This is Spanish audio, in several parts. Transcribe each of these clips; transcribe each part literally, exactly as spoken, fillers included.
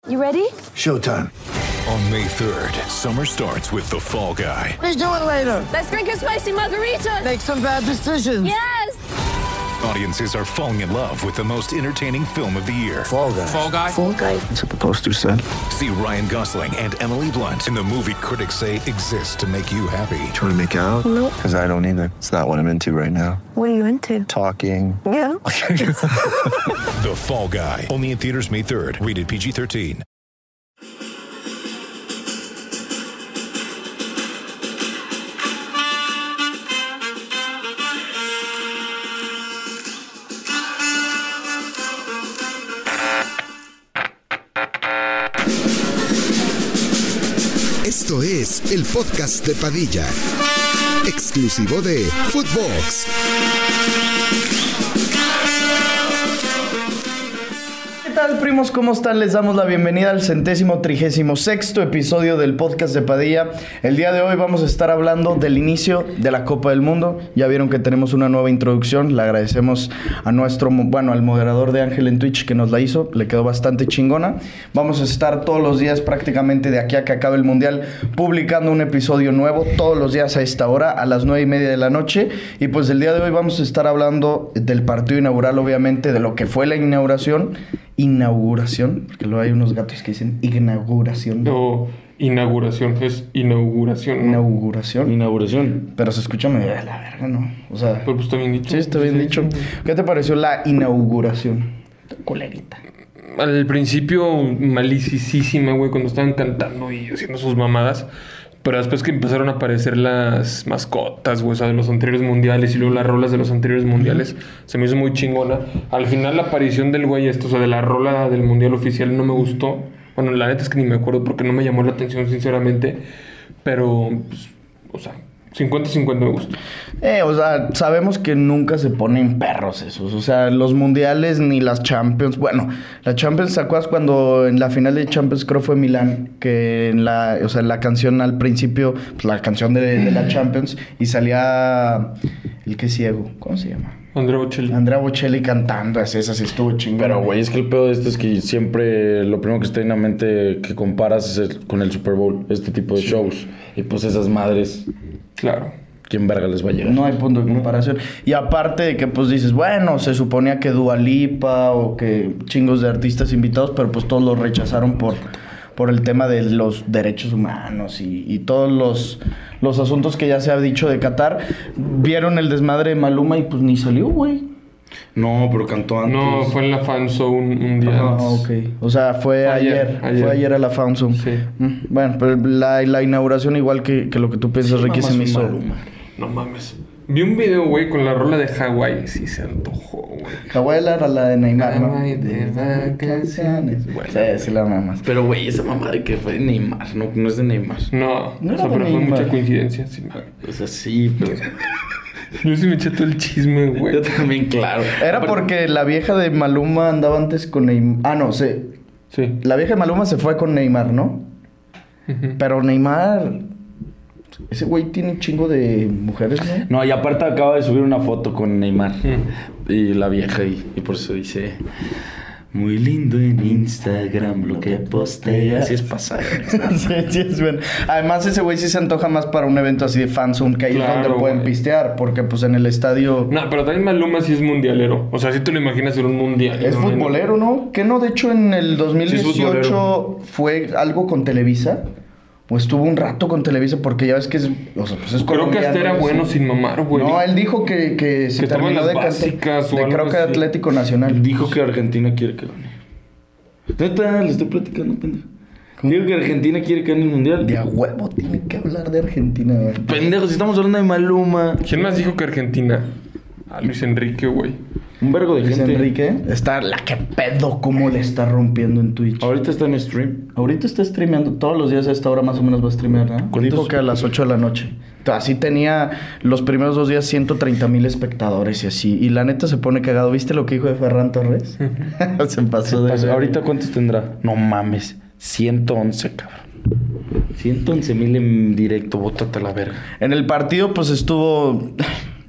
You ready? Showtime. On May third, summer starts with The Fall Guy. Let's do it later. Let's drink a spicy margarita. Make some bad decisions. Yes! Audiences are falling in love with the most entertaining film of the year. Fall Guy. Fall Guy? Fall guy. That's what the poster said. See Ryan Gosling and Emily Blunt in the movie critics say exists to make you happy. Trying to make it out? Nope. Because I don't either. It's not what I'm into right now. What are you into? Talking. Yeah. The Fall Guy. Only in theaters May third. Rated P G thirteen. Esto es el podcast de Padilla, exclusivo de Footbox. ¿Qué tal, primos? ¿Cómo están? Les damos la bienvenida al centésimo trigésimo sexto episodio del podcast de Padilla. El día de hoy vamos a estar hablando del inicio de la Copa del Mundo. Ya vieron que tenemos una nueva introducción. Le agradecemos a nuestro, bueno, al moderador de Ángel en Twitch que nos la hizo. Le quedó bastante chingona. Vamos a estar todos los días prácticamente de aquí a que acabe el Mundial publicando un episodio nuevo todos los días a esta hora, a las nueve y media de la noche. Y pues el día de hoy vamos a estar hablando del partido inaugural, obviamente, de lo que fue la inauguración. Inauguración, porque luego hay unos gatos que dicen inauguración. No, inauguración, es inauguración. ¿no? Inauguración. Inauguración. Pero se escucha medio de la verga, ¿no? O sea... Pero pues está bien dicho. Sí, está bien Sí, dicho. sí. ¿Qué te pareció la inauguración? Colerita. Al principio, malicísima, güey, cuando estaban cantando y haciendo sus mamadas. Pero después que empezaron a aparecer las mascotas, güey, o sea, de los anteriores mundiales y luego las rolas de los anteriores mundiales, se me hizo muy chingona. Al final la aparición del güey esto, o sea, de la rola del mundial oficial no me gustó. Bueno, la neta es que ni me acuerdo porque no me llamó la atención, sinceramente. Pero, pues, o sea, cincuenta cincuenta me gustó. Eh, o sea, sabemos que nunca se ponen perros esos. O sea, los mundiales ni las Champions. Bueno, la Champions, ¿te acuerdas cuando en la final de Champions creo fue Milán? Que en la, o sea, en la canción al principio, pues la canción de, de la Champions, y salía el que es ciego. ¿Cómo se llama? Andrea Bocelli. Andrea Bocelli cantando, así, esa sí estuvo chingón. Pero, güey, es que el pedo de esto es que siempre lo primero que está en la mente que comparas es el- con el Super Bowl, este tipo de shows. Y pues esas madres, Claro. ¿quién verga les va a llegar? No hay punto de comparación. Y aparte de que pues dices, bueno, se suponía que Dua Lipa o que chingos de artistas invitados, pero pues todos los rechazaron por, por el tema de los derechos humanos y, y todos los, los asuntos que ya se ha dicho de Qatar. Vieron el desmadre de Maluma y pues ni salió, güey. No, pero cantó antes. No, fue en la fanzone un día Ah, antes. ok. O sea, fue, Fue ayer, ayer, ayer. Fue ayer a la Fanzone. Sí. Mm, Bueno, pero la, la inauguración, igual que, que lo que tú piensas, Sí, Ricky, se me mamá, hizo... Maluma. No mames. Vi un video, güey, con la rola de Hawái. Sí se antojó, güey. Hawái era la de Neymar, ¿no? Hawái de vacaciones. Bueno, sí, sí la mamas. Pero, güey, esa mamá de que fue de Neymar, no, no es de Neymar. No, No o sea, era pero fue Neymar. mucha coincidencia. Sí. O sea, sí, pero... Yo sí me eché todo el chisme, güey. Yo también, claro. Era Aparte- porque la vieja de Maluma andaba antes con Neymar. Ah, no, sí. Sí. La vieja de Maluma se fue con Neymar, ¿no? Ujú. Pero Neymar... Ese güey tiene un chingo de mujeres, ¿no? No, y aparte acaba de subir una foto con Neymar. Mm. Y la vieja, y, y por eso dice... Muy lindo en Instagram lo que postea. Así es pasar. Sí, sí, es bueno. Además, ese güey sí se antoja más para un evento así de fanzone, que ahí Claro, es donde pueden güey. pistear. Porque pues en el estadio... No, pero también Maluma sí es mundialero. O sea, si te lo imaginas en un mundial. Es ¿no? futbolero, ¿no? Que no, de hecho, en el dos mil Sí, es dieciocho fue algo con Televisa. O estuvo un rato con Televisa porque ya ves que es... O sea, pues es Creo que hasta colombiano, era ¿no? bueno sin mamar, güey. No, él dijo que, que se Que estaba en terminó las de, básicas cantar- o de algo creo que así. Atlético Nacional. Dijo que Argentina quiere que gane. Neta, le estoy platicando, pendejo. Digo que Argentina quiere que gane el mundial. De a huevo tiene que hablar de Argentina. ¿verdad? Pendejo, si estamos hablando de Maluma. ¿Quién más dijo que Argentina? A Luis Enrique, güey. Un vergo de Luis gente. Enrique está la que pedo cómo le está rompiendo en Twitch. Ahorita está en stream. Ahorita está streameando todos los días a esta hora más o menos va a streamear, ¿no? ¿Cuántos? Dijo que a las ocho de la noche. Así tenía los primeros dos días ciento treinta mil espectadores y así. Y la neta se pone cagado. ¿Viste lo que dijo de Ferran Torres? Se pasó de... Pues, ¿ahorita cuántos tendrá? No mames. ciento once, cabrón. ciento once mil en directo. Bótate a la verga. En el partido pues estuvo...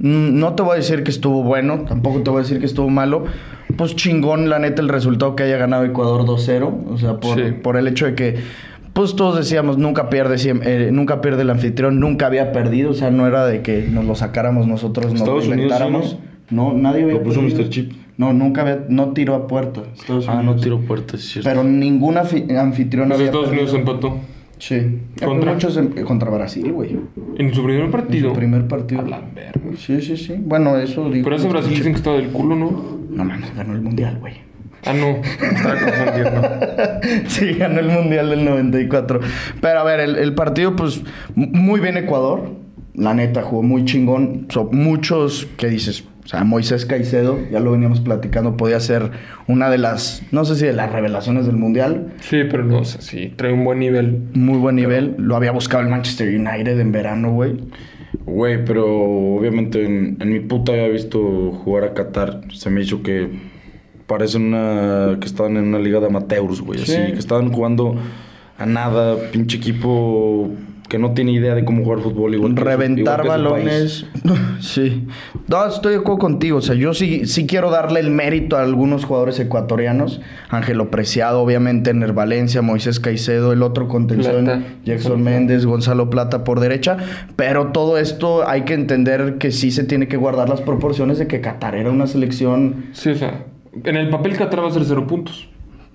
No te voy a decir que estuvo bueno, tampoco te voy a decir que estuvo malo. Pues chingón, la neta, el resultado que haya ganado Ecuador dos cero. O sea, por, Sí. por el hecho de que, pues todos decíamos, nunca pierde, siem- eh, nunca pierde el anfitrión, nunca había perdido. O sea, no era de que nos lo sacáramos nosotros, nos lo Estados Unidos, inventáramos. ¿sí, No, nadie había Lo puso perdido. mister Chip. No, nunca había, no tiró a puerta. Estados Ah, no Unidos. tiro puertas, es cierto. Pero ningún anfi- anfitrión Los había Estados Unidos perdido. empató. Sí. ¿Contra? Muchos en- contra Brasil, güey. En su primer partido. En su primer partido. A la verga. Sí, sí, sí. Bueno, eso digo. Pero ese Brasil dicen que estaba del culo, ¿no? No mames, ganó el mundial, güey. Ah, no. Estaba confundiendo. Sí, ganó el mundial del noventa y cuatro. Pero a ver, el, el partido, pues, m- muy bien Ecuador. La neta, jugó muy chingón. Son muchos que dices, o sea, Moisés Caicedo, ya lo veníamos platicando, podía ser una de las, no sé si de las revelaciones del mundial. Sí, pero no, o sea, sí, trae un buen nivel. Muy buen nivel. Lo había buscado el Manchester United en verano, güey. Güey, pero obviamente en, en mi puta había visto jugar a Qatar. Se me hizo que parecen una... que estaban en una liga de amateurs, güey. Sí. Así, que estaban jugando a nada. Pinche equipo que no tiene idea de cómo jugar fútbol. Igual que su- Reventar igual que su país. balones. Sí. No, estoy de acuerdo contigo. O sea, yo sí, sí quiero darle el mérito a algunos jugadores ecuatorianos. Ángelo Preciado, obviamente, Ener Valencia, Moisés Caicedo, el otro contención, Plata. Jackson Méndez, Gonzalo Plata por derecha. Pero todo esto hay que entender que sí se tiene que guardar las proporciones de que Qatar era una selección Sí, o sea, en el papel Qatar va a ser cero puntos.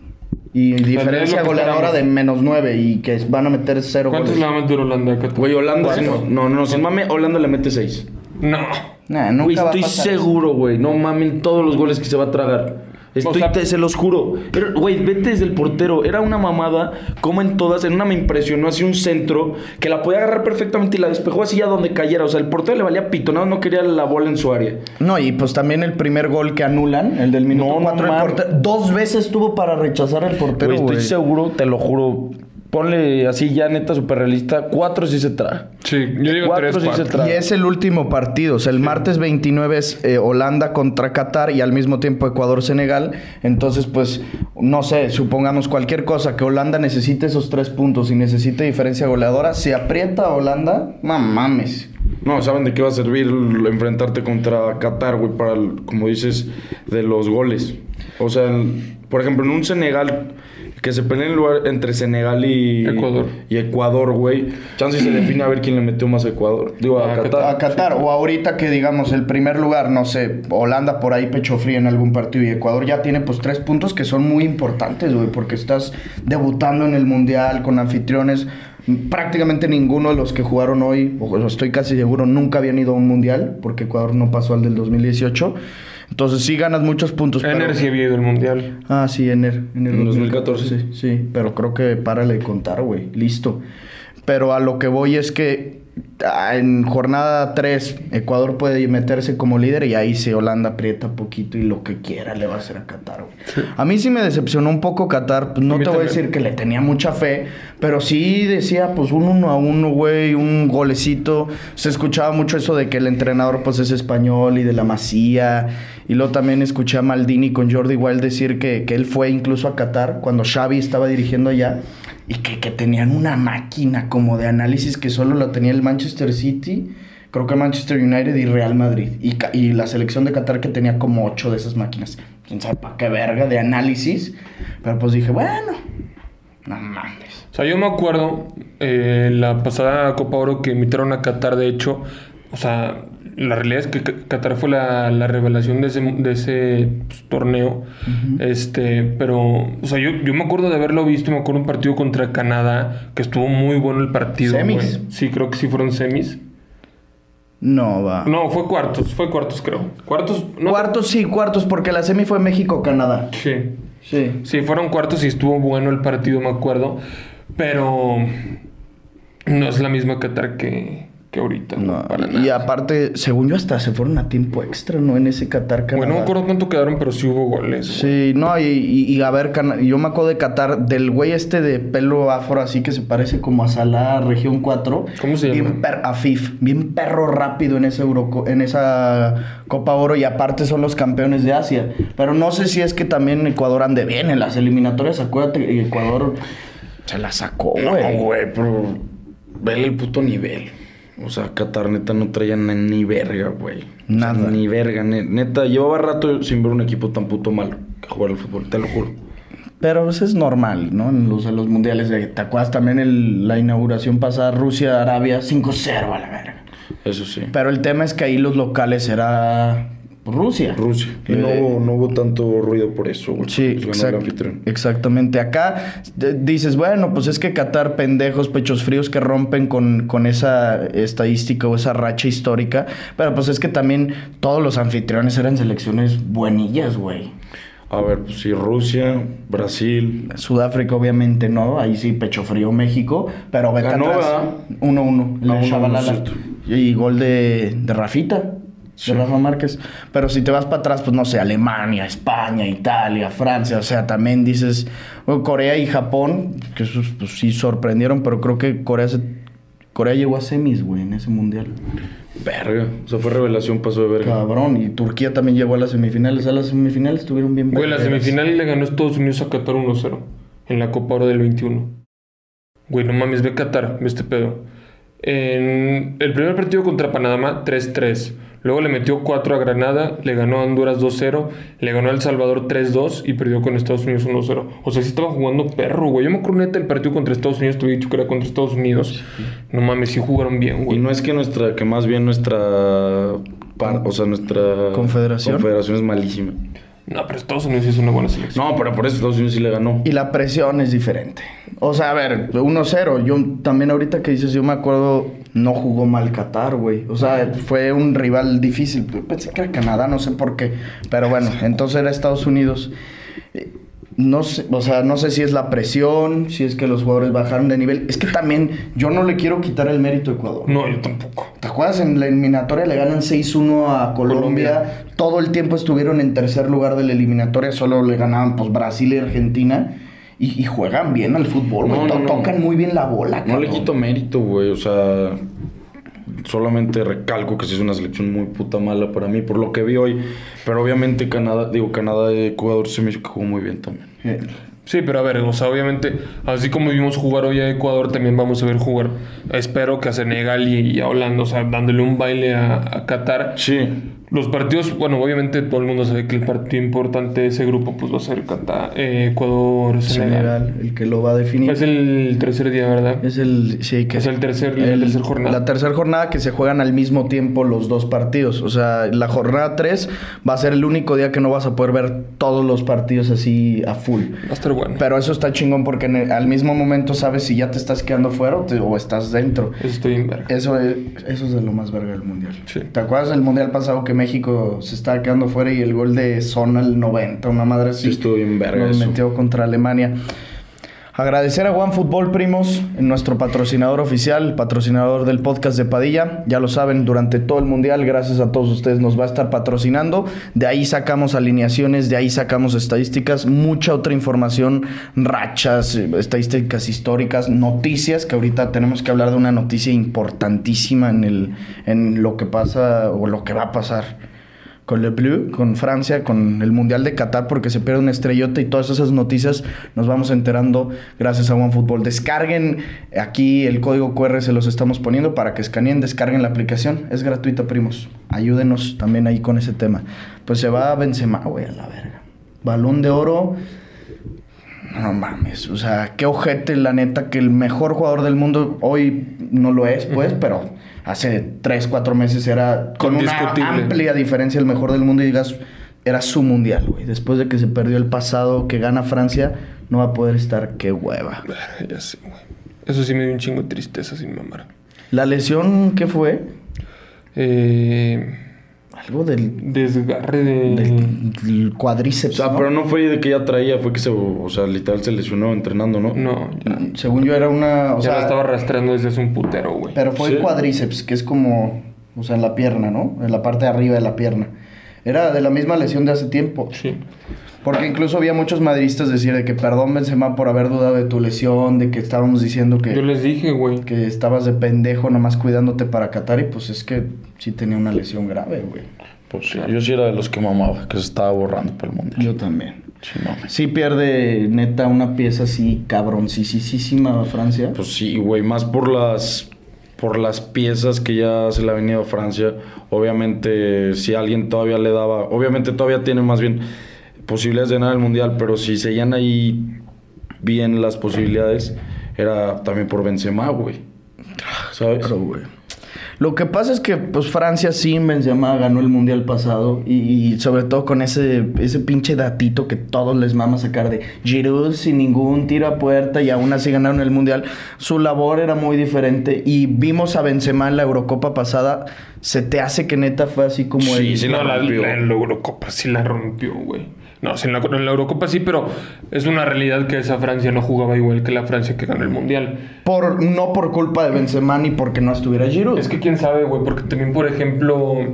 y es diferencia lo que goleadora esperamos. de menos nueve y que van a meter cero ¿Cuántos goles. le va a meter Holanda a Qatar? Güey, Holanda... Cuatro. sin- no, no, sin mame, Holanda le mete seis. No. Nah, nunca Güey, va a estoy pasar seguro, güey. No mamen todos los goles que se va a tragar. Estoy, O sea- te- se los juro. Pero, güey, vete desde el portero. Era una mamada. Como en todas. En una me impresionó así un centro que la podía agarrar perfectamente y la despejó así a donde cayera. O sea, el portero le valía pito. Nada, no quería la bola en su área. No, y pues también el primer gol que anulan, el del minuto No, no cuatro, el mames. portero, dos veces tuvo para rechazar al portero, Güey, güey. estoy seguro, te lo juro. Ponle así ya neta súper realista. Cuatro sí se trae. Sí, yo digo Cuatro tres, sí se cuatro. tra- Y es el último partido, o sea, el martes veintinueve es eh, Holanda contra Qatar y al mismo tiempo Ecuador-Senegal. Entonces, pues, no sé, supongamos cualquier cosa, que Holanda necesite esos tres puntos y necesite diferencia goleadora, si aprieta a Holanda, no mames. No, ¿saben de qué va a servir el enfrentarte contra Qatar, güey? Para, el- como dices, de los goles. O sea, el- por ejemplo, en un Senegal... Que se peleen el lugar entre Senegal y Ecuador. Y Ecuador, güey. Chance se define a ver quién le metió más a Ecuador. Digo, a, A Qatar. Qatar. A Qatar, o ahorita que digamos el primer lugar, no sé, Holanda por ahí pecho frío en algún partido y Ecuador ya tiene pues tres puntos que son muy importantes, güey, porque estás debutando en el Mundial con anfitriones. Prácticamente ninguno de los que jugaron hoy, o estoy casi seguro, nunca habían ido a un Mundial, porque Ecuador no pasó al del dos mil dieciocho. Entonces sí ganas muchos puntos. Ener pero- sí había ido al mundial. Ah, sí, Ener. Ener En dos mil catorce. Sí, sí, pero creo que párale de contar, güey. Listo. Pero a lo que voy es que ah, en jornada tres Ecuador puede meterse como líder y ahí sí Holanda aprieta poquito y lo que quiera le va a hacer a Qatar, güey. A mí sí me decepcionó un poco Qatar. Pues, no A mí te voy a también. decir que le tenía mucha fe, pero sí decía pues un uno a uno, güey, un golecito. Se escuchaba mucho eso de que el entrenador pues es español y de la Masía. Y luego también escuché a Maldini con Jordi Wild decir que, que él fue incluso a Qatar cuando Xavi estaba dirigiendo allá y que, que tenían una máquina como de análisis que solo la tenía el Manchester City, creo que Manchester United y Real Madrid. Y, ca- y la selección de Qatar que tenía como ocho de esas máquinas. Quién sabe para qué verga de análisis. Pero pues dije, bueno, no mames. O sea, yo me acuerdo eh, la pasada Copa Oro que invitaron a Qatar, de hecho, o sea, la realidad es que Q- Qatar fue la, la revelación de ese, de ese pues, torneo. Este, pero, o sea, yo, yo me acuerdo de haberlo visto, me acuerdo un partido contra Canadá, que estuvo muy bueno el partido. ¿Semis? güey. Sí, creo que sí fueron semis. No, va. No, fue cuartos, fue cuartos, creo. Cuartos, no. Cuartos, sí, cuartos, porque la semi fue México-Canadá. Sí. Sí. Sí, fueron cuartos y estuvo bueno el partido, me acuerdo. Pero no es la misma Qatar que, que ahorita. No, No, para y nada. aparte, según yo, hasta se fueron a tiempo extra, ¿no? En ese Qatar, Canadá. Bueno, no me acuerdo cuánto quedaron, pero sí hubo goles. güey. Sí, no, y, y, y a ver, Cana- yo me acuerdo de Qatar, del güey este de pelo afro, así que se parece como a Salah, región cuatro. ¿Cómo se llama? Bien per- Afif, bien perro rápido en, ese Euroco- en esa Copa Oro y aparte son los campeones de Asia. Pero no sé si es que también Ecuador ande bien en las eliminatorias, acuérdate, que Ecuador se la sacó, güey. No, güey, pero... Vele el puto nivel. O sea, Qatar neta no traía ni, ni verga, güey. Nada. O sea, ni verga. Neta, llevaba rato sin ver un equipo tan puto malo que jugar al fútbol, te lo juro. Pero eso es normal, ¿no? En los, en los mundiales. De, ¿te acuerdas también el, la inauguración pasada? Rusia-Arabia cinco cero a la verga. Eso sí. Pero el tema es que ahí los locales era Rusia. Rusia. Y no, Eh, hubo, no hubo tanto ruido por eso, güey. Sí, Pues ganó el exact- anfitrión. exactamente. Acá d- dices, bueno, pues es que Qatar, pendejos, pechos fríos que rompen con, con esa estadística o esa racha histórica. Pero pues es que también todos los anfitriones eran selecciones buenillas, güey. A ver, pues sí, Rusia, Brasil. Sudáfrica, obviamente, no. Ahí sí, pecho frío México. Pero vete Ganó, atrás. ¿verdad? uno uno. El Ah, de uno uno, Shabalala. cierto. Y gol de, de Rafita. Sí. De Rafa Márquez. Pero si te vas para atrás, pues no sé, Alemania, España, Italia, Francia. O sea, también dices... bueno, Corea y Japón, que esos pues, sí sorprendieron. Pero creo que Corea se, Corea llegó a semis, güey, en ese mundial. Verga. O sea, fue revelación, pasó de verga. Cabrón. Y Turquía también llegó a las semifinales. A las semifinales estuvieron bien Güey, la vergueras. semifinal le ganó Estados Unidos a Qatar uno cero en la Copa Oro del veintiuno. Güey, no mames, ve Qatar, ve este pedo. En el primer partido contra Panamá, tres tres. Luego le metió cuatro a Granada, le ganó a Honduras dos cero, le ganó a El Salvador tres dos y perdió con Estados Unidos uno cero. O sea, sí estaba jugando perro, güey. Yo me acuerdo neta el partido contra Estados Unidos, te había dicho que era contra Estados Unidos. No mames, sí jugaron bien, Y güey. no es que nuestra, que más bien nuestra, par- o sea, nuestra Confederación. confederación es malísima. No, pero Estados Unidos sí es una buena selección. No, pero por eso Estados Unidos sí le ganó. Y la presión es diferente. O sea, a ver, uno cero. Yo también ahorita que dices, yo me acuerdo, no jugó mal Qatar, güey. O sea, fue un rival difícil. Pensé que era Canadá, no sé por qué. Pero bueno, entonces era Estados Unidos. Eh, No sé, o sea, no sé si es la presión, si es que los jugadores bajaron de nivel. Es que también yo no le quiero quitar el mérito a Ecuador. No, yo tampoco. ¿Te acuerdas? En la eliminatoria le ganan seis uno a Colombia. Colombia. Todo el tiempo estuvieron en tercer lugar de la eliminatoria. Solo le ganaban pues Brasil y Argentina. Y, y juegan bien al fútbol, güey. No, no, To- no. Tocan muy bien la bola, No le cabrón. quito mérito, güey. O sea, solamente recalco que sí es una selección muy puta mala para mí, por lo que vi hoy. Pero obviamente Canadá, digo, Canadá y Ecuador se me hizo que jugó muy bien también. Eh, Sí, pero a ver, o sea, obviamente, así como vimos jugar hoy a Ecuador, también vamos a ver jugar, espero que a Senegal y, y a Holanda, o sea, dándole un baile a, a Qatar. Sí. Los partidos, bueno, obviamente todo el mundo sabe que el partido importante de ese grupo pues va a ser Qatar, eh, Ecuador, Senegal. Senegal, el que lo va a definir. Es el tercer día, ¿verdad? Es el, sí, que Es el tercer- la tercera jornada. La tercera jornada que se juegan al mismo tiempo los dos partidos. O sea, la jornada tres va a ser el único día que no vas a poder ver todos los partidos así a full. Va a estar bueno. Pero eso está chingón porque en el- al mismo momento sabes si ya te estás quedando fuera o, te- o estás dentro. Eso estoy en verga. Eso es, eso es de lo más verga del mundial. Sí. ¿Te acuerdas del mundial pasado que México se estaba quedando fuera y el gol de Son al noventa, una madre así? Sí, estuvo bien verga Nos eso. metió contra Alemania. Agradecer a OneFootball, primos, nuestro patrocinador oficial, patrocinador del podcast de Padilla. Ya lo saben, durante todo el mundial, gracias a todos ustedes, nos va a estar patrocinando. De ahí sacamos alineaciones, de ahí sacamos estadísticas, mucha otra información, rachas, eh, estadísticas históricas, noticias, que ahorita tenemos que hablar de una noticia importantísima en, el, en lo que pasa o lo que va a pasar con Le Bleu, con Francia, con el Mundial de Qatar, porque se pierde una estrellota y todas esas noticias nos vamos enterando gracias a OneFootball. Descarguen aquí el código Q R, se los estamos poniendo para que escaneen, descarguen la aplicación. Es gratuita, primos. Ayúdenos también ahí con ese tema. Pues se va a Benzema, güey, a la verga. Balón de oro. No mames, o sea, qué ojete, la neta, que el mejor jugador del mundo hoy no lo es, pues, pero hace tres, cuatro meses era con una Indiscutible. amplia diferencia el mejor del mundo y digas, era su mundial, güey. Después de que se perdió el pasado, que gana Francia, no va a poder estar, qué hueva. Ya sé, güey. Eso sí me dio un chingo de tristeza sin mamar. ¿La lesión qué fue? Eh, Algo del, desgarre de... del, del O cuádriceps, sea, ¿no? pero no fue de que ya traía, fue que se, o sea, literal se lesionó entrenando, ¿no? No, ya, Según yo era una... O ya la sea, estaba arrastrando desde hace un putero, güey. pero fue Sí. el cuádriceps, que es como, o sea, en la pierna, ¿no? En la parte de arriba de la pierna. Era de la misma lesión de hace tiempo. Sí. Porque incluso había muchos madridistas decir de que perdón Benzema por haber dudado de tu lesión, de que estábamos diciendo que, Yo les dije, güey. que estabas de pendejo nomás cuidándote para Qatar y pues es que sí tenía una lesión grave, güey. Pues sí, yo sí era de los que mamaba, que se estaba borrando para el mundial. Yo también. Sí, mames. Sí pierde neta una pieza así cabroncísima Francia. Pues sí, güey, más por las por las piezas que ya se le ha venido a Francia. Obviamente, si alguien todavía le daba... Obviamente todavía tiene más bien posibilidades de ganar el Mundial, pero si seguían ahí bien las posibilidades, era también por Benzema, güey. ¿Sabes? Claro, güey. Lo que pasa es que pues Francia sin Benzema ganó el Mundial pasado y, y sobre todo con ese, ese pinche datito que todos les mama sacar de Giroud sin ningún tiro a puerta y aún así ganaron el Mundial. Su labor era muy diferente y vimos a Benzema en la Eurocopa pasada. ¿Se te hace que neta fue así como Sí, el... sí la No, la, rompió. la, en la Eurocopa sí la rompió, güey. No, sí, en la, en la Eurocopa sí, pero es una realidad que esa Francia no jugaba igual que la Francia que ganó el Mundial. Por, no por culpa de Benzema ni porque no estuviera Giroud. Es que quién sabe, güey, porque también, por ejemplo,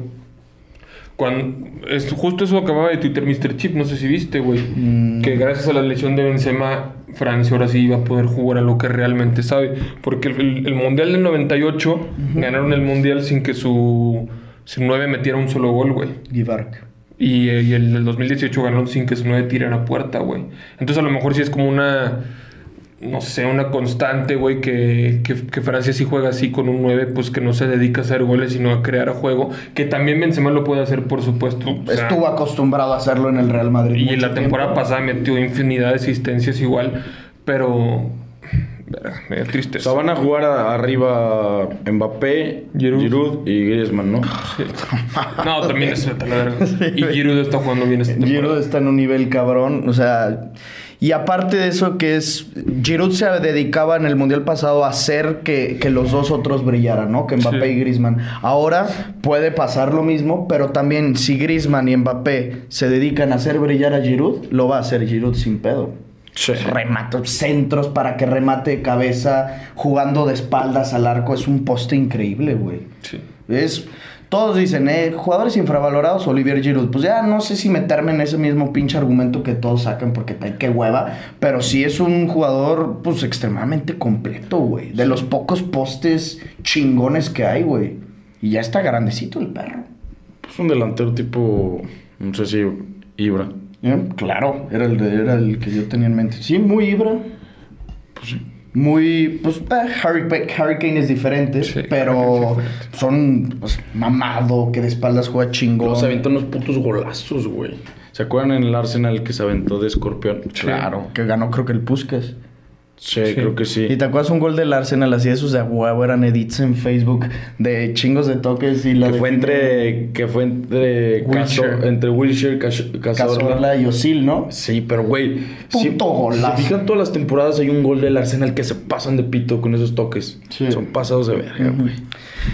cuando es, justo eso acababa de Twitter míster Chip, no sé si viste, güey, mm. que gracias a la lesión de Benzema, Francia ahora sí iba a poder jugar a lo que realmente sabe. Porque el, el, el Mundial del noventa y ocho uh-huh. ganaron el Mundial sin que su, su nueve metiera un solo gol, güey. Givark. Y, y el del dos mil dieciocho ganaron sin que su nueve tirara a puerta, güey. Entonces a lo mejor sí es como una... No sé, una constante, güey, que, que, que Francia sí juega así con un nueve, pues que no se dedica a hacer goles, sino a crear juego. Que también Benzema lo puede hacer, por supuesto. O sea, estuvo acostumbrado a hacerlo en el Real Madrid. Y en la temporada tiempo. pasada metió infinidad de asistencias igual, pero... Verga, medio triste. O sea, van a jugar a, arriba Mbappé, Giroud. Giroud y Griezmann, ¿no? Sí. No, también es la verga. Sí, y Giroud está jugando bien esta temporada. Giroud está en un nivel cabrón, o sea... Y aparte de eso que es... Giroud se dedicaba en el Mundial pasado a hacer que, que los dos otros brillaran, ¿no? Que Mbappé sí. y Griezmann. Ahora puede pasar lo mismo, pero también si Griezmann y Mbappé se dedican a hacer brillar a Giroud, lo va a hacer Giroud sin pedo. Sí. Rematos, centros para que remate de cabeza, jugando de espaldas al arco. Es un poste increíble, güey. Sí. Es... Todos dicen, eh, jugadores infravalorados, Olivier Giroud. Pues ya no sé si meterme en ese mismo pinche argumento que todos sacan porque qué hueva. Pero sí es un jugador, pues, extremadamente completo, güey. De sí. los pocos postes chingones que hay, güey. Y ya está grandecito el perro. Pues un delantero tipo, no sé si Ibra. ¿Eh? Claro, era el, era el que yo tenía en mente. Sí, muy Ibra. Pues sí. Muy, pues, eh, Harry, Harry Kane es diferente, sí, pero es diferente. Son, pues, mamado, que de espaldas juega chingón. No, se aventó unos putos golazos, güey. ¿Se acuerdan en el Arsenal que se aventó de escorpión? Claro, que ganó creo que el Puskás. Sí, sí, creo que sí. ¿Y te acuerdas un gol del Arsenal así de esos de huevo? Eran edits en Facebook de chingos de toques y la... Que fue entre... Que fue entre... Wilshere. Caso, entre Wilshere, Cazorla. Cazorla y Özil, ¿no? Sí, pero güey... Puto si, golazo. Si fijan todas las temporadas hay un gol del Arsenal que se pasan de pito con esos toques. Sí. Son pasados de verga, uh-huh. güey.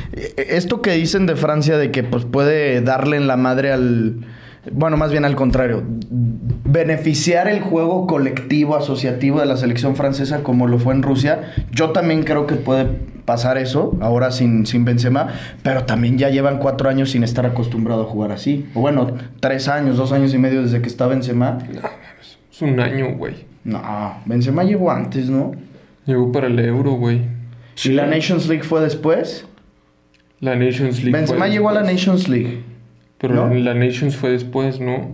Esto que dicen de Francia de que pues puede darle en la madre al... Bueno, más bien al contrario. Beneficiar el juego colectivo, asociativo de la selección francesa como lo fue en Rusia. Yo también creo que puede pasar eso, ahora sin, sin Benzema. Pero también ya llevan cuatro años sin estar acostumbrado a jugar así. O bueno, tres años, dos años y medio desde que está Benzema. No, es un año, güey. No, Benzema llegó antes, ¿no? Llegó para el Euro, güey. ¿Y la Nations League fue después? La Nations League Benzema fue llegó a la Nations League. Pero ¿no? La Nations fue después, ¿no?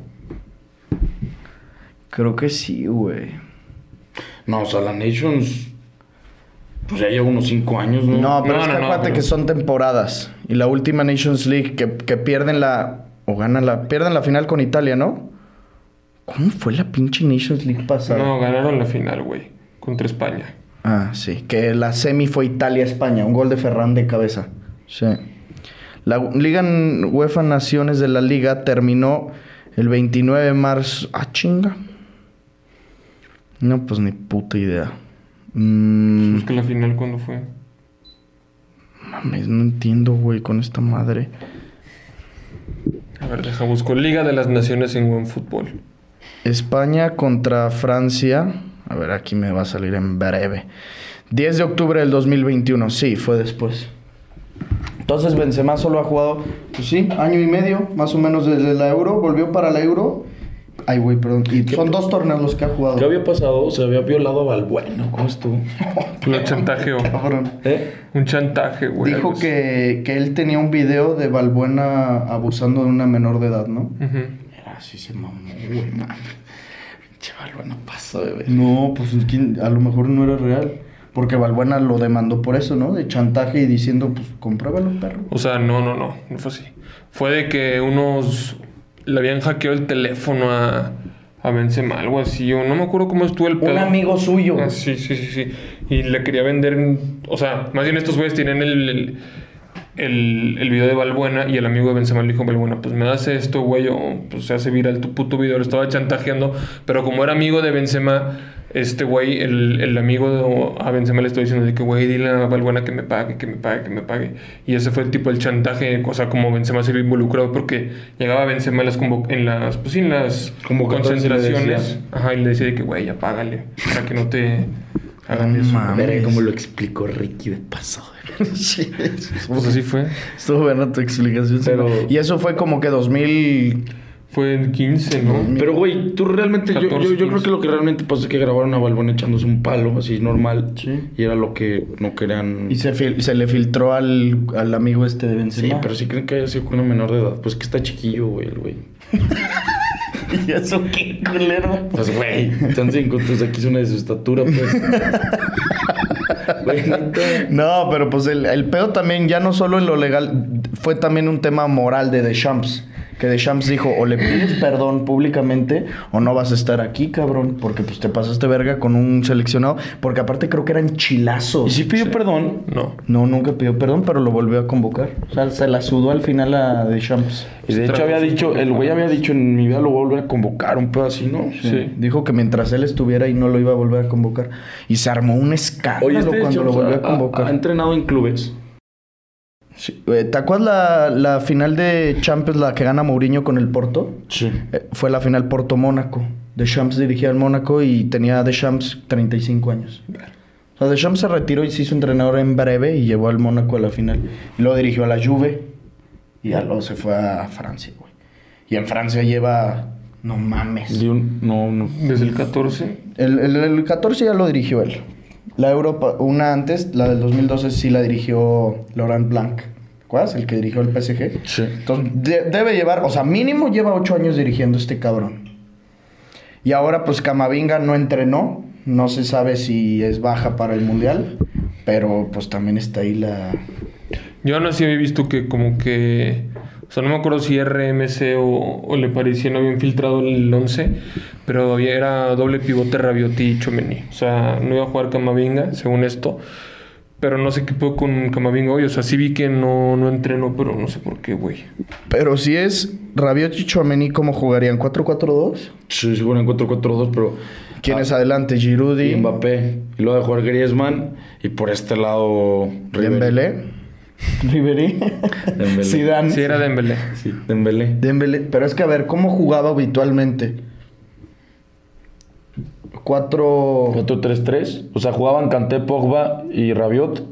Creo que sí, güey. No, o sea, la Nations... Pues ya lleva unos cinco años, ¿no? No, pero no, es que no, no, acuérdate pero... que son temporadas. Y la última Nations League que, que pierden la... O ganan la... Pierden la final con Italia, ¿no? ¿Cómo fue la pinche Nations League pasada? No, ganaron la final, güey. Contra España. Ah, sí. Que la semi fue Italia-España. Un gol de Ferran de cabeza. Sí. La Liga UEFA Naciones de la Liga terminó el veintinueve de marzo. Ah, chinga. No, pues ni puta idea. Mm. Es que la final, ¿cuándo fue? Mames, no entiendo, güey, con esta madre. A ver, deja busco. Liga de las Naciones en buen fútbol. España contra Francia. A ver, aquí me va a salir en breve. diez de octubre del dos mil veintiuno. Sí, fue después. Entonces Benzema solo ha jugado, pues sí, año y medio, más o menos desde la Euro. Volvió para la Euro. Ay, güey, perdón. Y son dos torneos los que ha jugado. ¿Qué había pasado? Se había violado a Balbuena. ¿Cómo estuvo? Un chantaje, o... Cabrón. ¿Eh? Un chantaje, güey. Dijo que, que él tenía un video de Balbuena abusando de una menor de edad, ¿no? Uh-huh. Era así, se mamó, güey, man. Pinche Balbuena pasó de ver. No, pues a lo mejor no era real. Porque Valbuena lo demandó por eso, ¿no? De chantaje y diciendo, pues, compruébalo, perro. O sea, no, no, no. No fue así. Fue de que unos... Le habían hackeado el teléfono a... A Benzema, algo así. O no me acuerdo cómo estuvo el pedo. Un amigo suyo. Ah, sí, sí, sí, sí. Y le quería vender... O sea, más bien estos güeyes tienen el... el El, el video de Valbuena y el amigo de Benzema le dijo a Valbuena, pues me das esto, güey, o pues se hace viral tu puto video. Lo estaba chantajeando, pero como era amigo de Benzema, este güey, el, el amigo de, a Benzema le estaba diciendo de que, güey, dile a Valbuena que me pague, que me pague, que me pague. Y ese fue el tipo el chantaje, o sea, como Benzema se vio involucrado porque llegaba Benzema en las, convo- en las pues sí, en las concentraciones. Ajá, y le decía de que, güey, ya págale, para que no te hagan No eso. mames. Verga cómo lo explicó Ricky de paso. Sí. Pues así fue. Estuvo buena tu explicación. Pero- Pero... Y eso fue como que dos mil... Fue en quince, ¿no? Pero, güey, tú realmente... Yo, yo, catorce, yo creo que lo que realmente pasó es que grabaron a Valbuena echándose un palo, así, normal. Sí. Y era lo que no querían... Y se, fil- se le filtró al, al amigo este de Sí, Benzema. pero si creen que haya sido con una menor de edad. Pues que está chiquillo, güey, el güey. ¿Y eso qué, culero? Pues, güey, chance encontró aquí una de su estatura, pues. Güey, neta. No, pero pues el, el pedo también, ya no solo en lo legal, fue también un tema moral de Deschamps. Que Deschamps dijo, o le pides perdón públicamente o no vas a estar aquí, cabrón. Porque pues te pasaste verga con un seleccionado. Porque aparte creo que eran chilazos. ¿Y si pidió perdón? No. No, nunca pidió perdón, pero lo volvió a convocar. O sea, se la sudó al final a Deschamps. Y de hecho había dicho, el güey había dicho, en mi vida lo voy a volver a convocar, un pedo así, ¿no? Sí. Dijo que mientras él estuviera ahí no lo iba a volver a convocar. Y se armó un escándalo Oye, este cuando lo Deschamps volvió a ha- convocar. Ha, ha entrenado en clubes. Sí. Eh, ¿Te acuerdas la, la final de Champions, la que gana Mourinho con el Porto? Sí. Eh, fue la final Porto-Mónaco. Deschamps dirigía al Mónaco y tenía Deschamps treinta y cinco años. O sea, Deschamps se retiró y se hizo entrenador en breve y llevó al Mónaco a la final. Y luego dirigió a la Juve y ya luego se fue a Francia, güey. Y en Francia lleva... No mames. Di un- no, no. Desde el catorce. El, el, el catorce ya lo dirigió él. La Europa, una antes, la del dos mil doce, sí la dirigió Laurent Blanc. ¿Te acuerdas? El que dirigió el P S G. Sí. Entonces, de- debe llevar, o sea, mínimo lleva ocho años dirigiendo este cabrón. Y ahora, pues, Camavinga no entrenó. No se sabe si es baja para el Mundial. Pero, pues, también está ahí la... Yo aún así había visto que como que... O sea, no me acuerdo si R M C o, o le parecía no habían filtrado el once, pero había, era doble pivote Rabiot y Tchouaméni. O sea, no iba a jugar Camavinga, según esto. Pero no sé qué puedo con Camavinga hoy. O sea, sí vi que no, no entrenó, pero no sé por qué, güey. Pero si es Rabiot y Tchouaméni, ¿cómo jugarían? ¿cuatro cuatro dos? Sí, sí, bueno, en cuatro cuatro dos, pero... ¿Quién Ah, es adelante? Giroud y y Mbappé. Y luego de jugar Griezmann. Y por este lado... Ribery. Dembélé. Ribery. Dembélé. Zidane. Sí, era Dembélé. Sí, Dembélé. Dembélé. Pero es que, a ver, ¿cómo jugaba habitualmente? Cuatro... cuatro tres tres. O sea, jugaban Kanté, Pogba y Rabiot.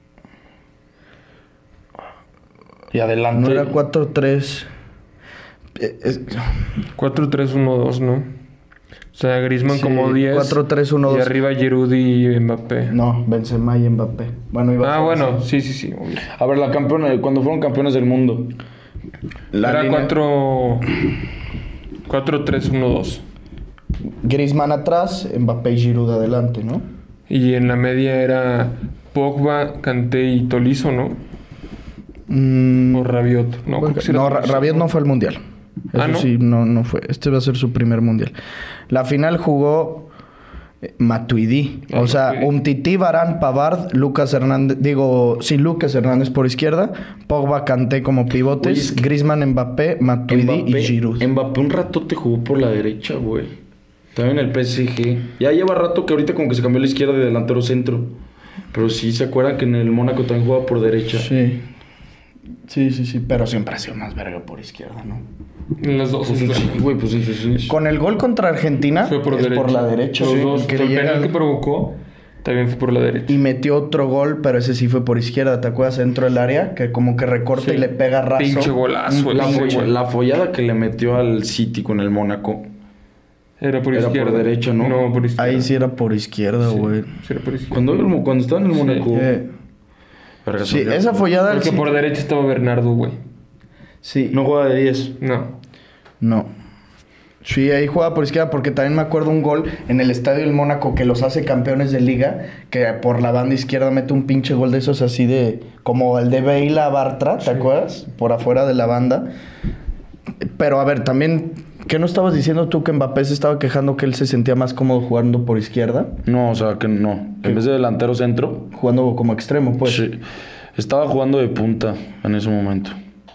Y adelante... No era cuatro tres. Eh, es- cuatro tres uno dos, ¿no? O sea, Griezmann Sí, como diez. cuatro tres uno dos. Y arriba Giroud y Mbappé. No, Benzema y Mbappé. Bueno, iba a Ah, ser bueno, así. sí, sí, sí. obvio. A ver, la campeona... Cuando fueron campeones del mundo. La Era línea- cuatro... cuatro tres uno dos. Griezmann atrás, Mbappé y Giroud adelante, ¿no? Y en la media era Pogba, Kanté y Tolisso, ¿no? Mm, O Rabiot. No, creo que sí era no, Ra- Tolisso. Rabiot no fue al Mundial. Eso Ah, ¿no? sí, no, no fue. Este va a ser su primer Mundial. La final jugó eh, Matuidi. Ah, o sea, Matuidi. Umtiti, Varane, Pavard, Lucas Hernández... Digo, sí, Lucas Hernández por izquierda. Pogba, Kanté como pivotes. Oye, es que- Griezmann, Mbappé, Matuidi Mbappé, y Giroud. Mbappé un rato te jugó por la derecha, güey. También en el P S G. Ya lleva rato que ahorita como que se cambió a la izquierda de delantero centro. Pero sí, ¿se acuerdan que en el Mónaco también jugaba por derecha? Sí. Sí, sí, sí. Pero siempre ha sido más verga por izquierda, ¿no? En las dos. Pues sí, güey, pues sí, sí, sí. Con el gol contra Argentina Fue por es derecha. por la derecha. Los sí, dos. que el le llega- penal que provocó también fue por la derecha. Y metió otro gol, pero ese sí fue por izquierda. ¿Te acuerdas? Dentro del área, que como que recorta Sí. y le pega raso. Pinche golazo. el La, pinche folla- gol. la follada que le metió al City con el Mónaco. Era por Era por izquierda. derecha, ¿no? No, por izquierda. Ahí sí era por izquierda, güey. Sí, era por izquierda. Cuando, cuando estaba en el Mónaco. Eh, Verga, sí, sabía- esa follada... Porque sí- por derecha estaba Bernardo, güey. Sí. No juega de diez. No. No. Sí, ahí juega por izquierda porque también me acuerdo un gol en el Estadio del Mónaco que los hace campeones de liga, que por la banda izquierda mete un pinche gol de esos así de... como el de Bale a Bartra, ¿te sí. acuerdas? Por afuera de la banda. Pero a ver, también... ¿Qué no estabas diciendo tú que Mbappé se estaba quejando que él se sentía más cómodo jugando por izquierda? No, o sea, que no. ¿Qué? En vez de delantero centro... Jugando como extremo, pues. Sí. Estaba jugando de punta en ese momento.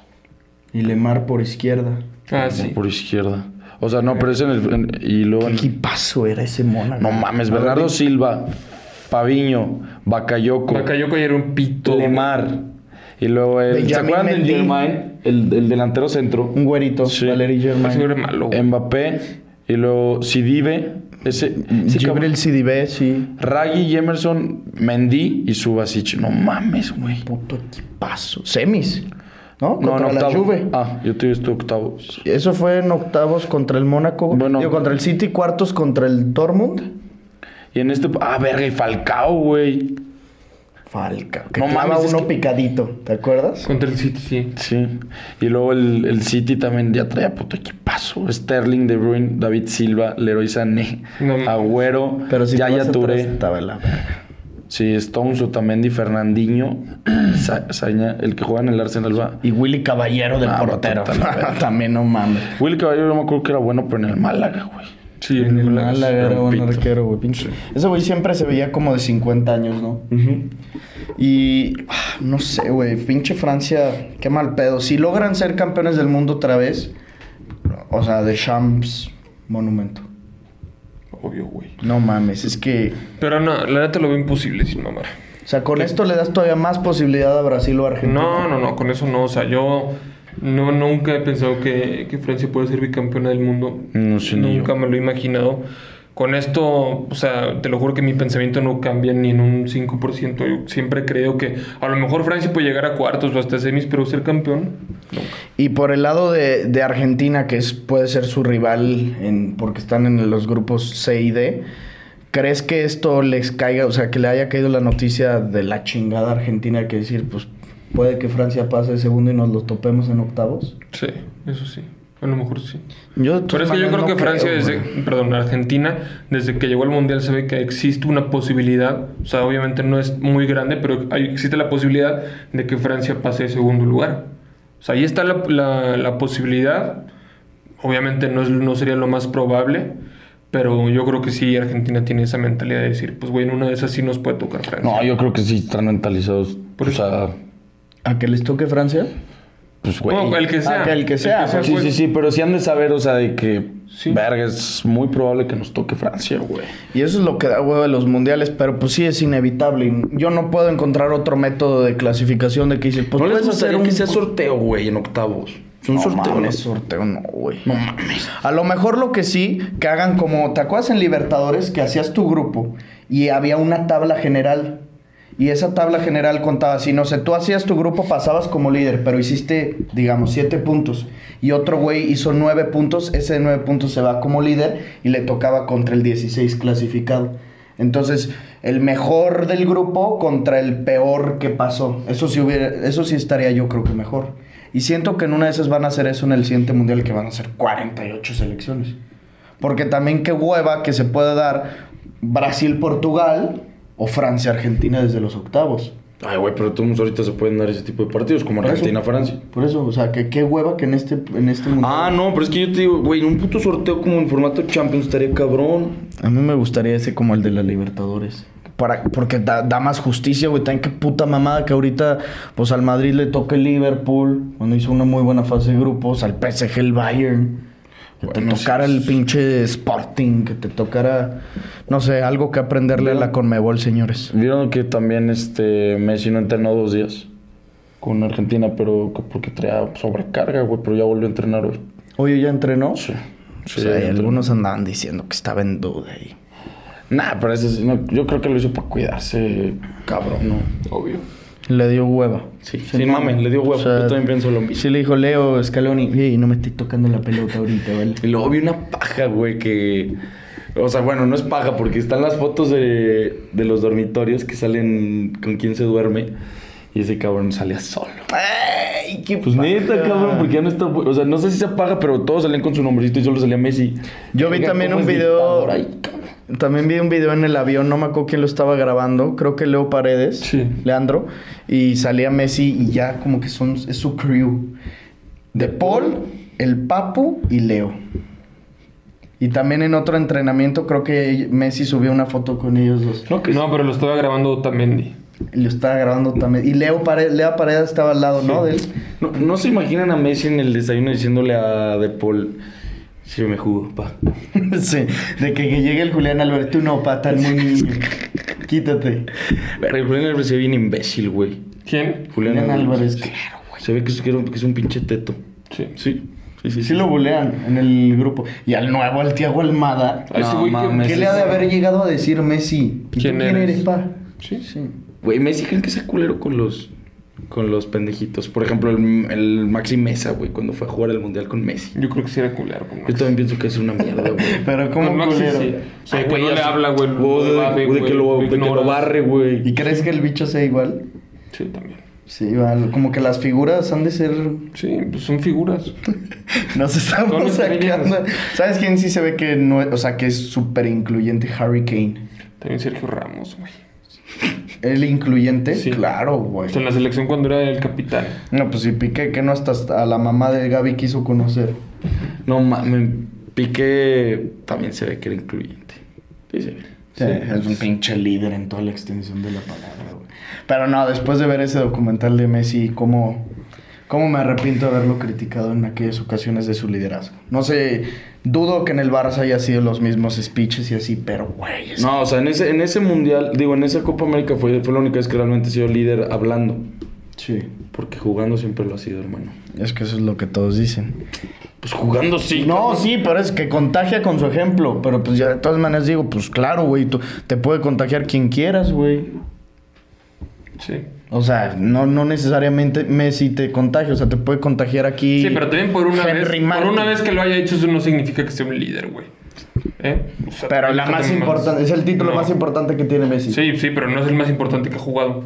Y Lemar por izquierda. Ah, sí. Por izquierda. O sea, no, pero es en el... En, y luego... ¿Qué equipazo era ese Mónaco? No mames, Bernardo Silva, Fabiño, Bakayoko. Bakayoko era un pito. Lemar. Y luego el... ¿Se acuerdan del Germain? El, el delantero centro. Un güerito. Sí. Valery Germain. Ese era malo. Mbappé. Y luego Sidibe. Ese... Gibril Sidibe, sí. Raggi, Emerson, Mendy y Subasic. No mames, güey. Puto equipazo. Semis. ¿No? No, contra en la octavo. Juve. Ah, yo te visto octavos. Eso fue en octavos contra el Mónaco. Bueno. Digo, contra el City, cuartos contra el Dortmund. Y en este... Ah, verga, y Falcao, güey. Falcao. Que no clava mames, uno es que... picadito. ¿Te acuerdas? Contra el City, sí. Sí. Y luego el, el City también ya traía puto equipazo. Sterling, De Bruyne, David Silva, Leroy Sané, no, Agüero, pero si Yaya Touré. Estaba la verga. Sí, Stones, Otamendi, Fernandinho, Sa- Saña, el que juega en el Arsenal va. Y Willy Caballero de Ah, portero. total, También no mames. Willy Caballero no me acuerdo que era bueno, pero en el Málaga, güey. Sí, en el Málaga era era un buen pito. arquero, güey. Pinche. Ese güey siempre se veía como de cincuenta años, ¿no? Uh-huh. Y ah, no sé, güey. Pinche Francia, qué mal pedo. Si logran ser campeones del mundo otra vez, o sea, de Champs Monumento. Obvio, güey. No mames, es que... Pero no, la neta lo veo imposible sin mamar. O sea, con esto le das todavía más posibilidad a Brasil o a Argentina. No, no, no, con eso no. O sea, yo no, nunca he pensado que, que Francia puede ser bicampeona del mundo. No sé, ni Nunca yo. me lo he imaginado. Con esto, o sea, te lo juro que mi pensamiento no cambia ni en un cinco por ciento. Yo siempre creo que a lo mejor Francia puede llegar a cuartos o hasta semis, pero ser campeón, nunca. Y por el lado de, de Argentina, que es, puede ser su rival en, porque están en los grupos C y D, ¿crees que esto les caiga, o sea, que le haya caído la noticia de la chingada Argentina, que decir, pues puede que Francia pase de segundo y nos lo topemos en octavos? Sí, eso sí. A lo mejor sí. Yo, Pero es que yo creo no que Francia, creo, desde, güey. perdón, Argentina, desde que llegó al Mundial se ve que existe una posibilidad, o sea, obviamente no es muy grande, pero hay, existe la posibilidad de que Francia pase de segundo lugar. O sea, ahí está la, la, la posibilidad. Obviamente no, es, no sería lo más probable, pero yo creo que sí Argentina tiene esa mentalidad de decir, pues güey, en una de esas sí nos puede tocar Francia. No, yo creo que sí están mentalizados. Por o sea, ¿A que les toque Francia? pues güey. No, el que sea. Ah, que el que sea, El que sea, Sí, pues. sí, sí, pero sí han de saber, o sea, de que, Sí. verga, es muy probable que nos toque Francia, güey. Y eso es lo que da huevo de los mundiales, pero pues sí es inevitable. Y yo no puedo encontrar otro método de clasificación de que dices, pues ¿No les puedes hacer gustaría un que sea sorteo, güey, en octavos? Es un no, sorteo, mames, ¿no? sorteo no, güey. No mames. A lo mejor lo que sí, que hagan como, ¿te acuerdas en Libertadores que hacías tu grupo y había una tabla general? Y esa tabla general contaba así, no sé, tú hacías tu grupo, pasabas como líder, pero hiciste, digamos, siete puntos. Y otro güey hizo nueve puntos, ese de nueve puntos se va como líder y le tocaba contra el dieciséis clasificado. Entonces, el mejor del grupo contra el peor que pasó. Eso sí hubiera, eso sí estaría yo creo que mejor. Y siento que en una de esas van a hacer eso en el siguiente mundial, que van a ser cuarenta y ocho selecciones. Porque también qué hueva que se puede dar Brasil-Portugal o Francia-Argentina desde los octavos. Ay, güey, pero todos ahorita se pueden dar ese tipo de partidos, como Por eso. Argentina-Francia. Por eso, o sea, que qué hueva que en este, en este mundial... Ah, no, pero es que yo te digo, güey, en un puto sorteo como en formato Champions estaría cabrón. A mí me gustaría ese como el de la Libertadores. Para, porque da, da más justicia, güey. También qué puta mamada que ahorita, pues al Madrid le toca el Liverpool, cuando hizo una muy buena fase de grupos, al P S G el Bayern. Que Bueno, te tocara sí, el sí. pinche Sporting, que te tocara, no sé, algo que aprenderle a la Conmebol, señores. Vieron que también este Messi no entrenó dos días con Argentina, pero que porque traía sobrecarga, güey, pero ya volvió a entrenar hoy. Oye, ¿ya entrenó? Sí. O sea, y algunos andaban diciendo que estaba en duda ahí. Nah, pero ese sí, no, yo creo que lo hizo para cuidarse, cabrón, ¿no? Obvio. Le dio hueva. Sí, sin mame, le dio huevo. Yo también pienso lo mismo. Sí le dijo Leo Scaloni, y no me estoy tocando la pelota ahorita, ¿vale? Y luego vi una paja, güey, que... O sea, bueno, no es paja porque están las fotos de, de los dormitorios que salen con quién se duerme. Y ese cabrón salía solo. güey, qué Pues paja. neta, cabrón, porque ya no está... O sea, no sé si se apaga, pero todos salían con su nombrecito y solo salía Messi. Yo vi Oiga, también ¿cómo un es video... dictador ahí, cabrón? También vi un video en el avión, no me acuerdo quién lo estaba grabando, creo que Leo Paredes, Sí. Leandro, y salía Messi y ya como que son, es su crew. De Paul, el Papu y Leo. Y también en otro entrenamiento creo que Messi subió una foto con ellos dos. No, que No, pero lo estaba grabando también. Y lo estaba grabando también. Y Leo Paredes, Leo Paredes estaba al lado, ¿no? De él. No, no se imaginan a Messi en el desayuno diciéndole a De Paul, sí me jugo, pa. Sí, de que, que llegue el Julián Álvarez, tú no, pa, tan muy niño. Quítate. Verga, el Julián Álvarez se ve bien imbécil, güey. ¿Quién? Julián, Julián Álvarez. Álvarez, claro, güey. Se ve que es, que es un pinche teto. Sí. Sí, sí, sí. Sí lo bulean en el grupo. Y al nuevo, al Thiago Almada. A ese No, güey que- mames. ¿Qué le ha de haber llegado a decir Messi? ¿Y tú ¿Quién quién eres? eres, pa? Sí. Sí. Güey, Messi, ¿creen que sea culero con los... Con los pendejitos? Por ejemplo, el, el Maxi Mesa, güey, cuando fue a jugar el Mundial con Messi. Yo creo que sí era culero con Yo Maxi. también pienso que es una mierda, güey. Pero Con ¿cómo Maxi culero? sí. O sea, Ay, que güey, no le así- habla, güey. O de, lo evade, o de que, lo, güey, de que lo ignora. barre, güey. ¿Y crees que el bicho sea igual? Sí, también. Sí, igual. Como que las figuras han de ser... Sí, pues son figuras. Nos Son estamos estrellas. sacando... ¿Sabes quién sí se ve que no es... O sea, que es súper incluyente? Harry Kane. También Sergio Ramos, güey. ¿El incluyente? Sí. Claro, güey. O sea, en la selección cuando era el capitán. No, pues si Piqué, que no hasta a la mamá de Gaby quiso conocer. No mames, Piqué también se ve que era incluyente. Sí, se ve. Sí, es un pinche líder en toda la extensión de la palabra, güey. Pero no, después de ver ese documental de Messi, ¿cómo, cómo me arrepiento de haberlo criticado en aquellas ocasiones de su liderazgo? No sé, dudo que en el Barça haya sido los mismos speeches y así, pero güey... es- No, o sea, en ese, en ese mundial, digo, en esa Copa América fue, fue la única vez que realmente ha sido líder hablando. Sí, Porque jugando siempre lo ha sido, hermano. es que eso es lo que todos dicen. Pues jugando sí. No, cabrón. sí, pero es que contagia con su ejemplo. Pero pues ya de todas maneras digo, pues claro, güey, tú te puede contagiar quien quieras, güey. Sí. O sea, no, no necesariamente Messi te contagia, o sea, te puede contagiar aquí. Sí, pero también por una Henry vez. Martin. Por una vez que lo haya hecho, eso no significa que sea un líder, güey. ¿Eh? O sea, Pero la también más importante, es el título No. más importante que tiene Messi. Sí, sí, pero no es el más importante que ha jugado.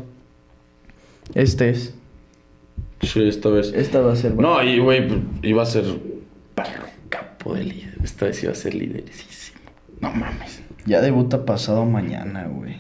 Este es. Sí, esta vez. Esta va a ser. No, y güey, pues, iba a ser perro capo de líder. Esta vez iba a ser liderísimo. No mames. Ya debuta pasado mañana, güey.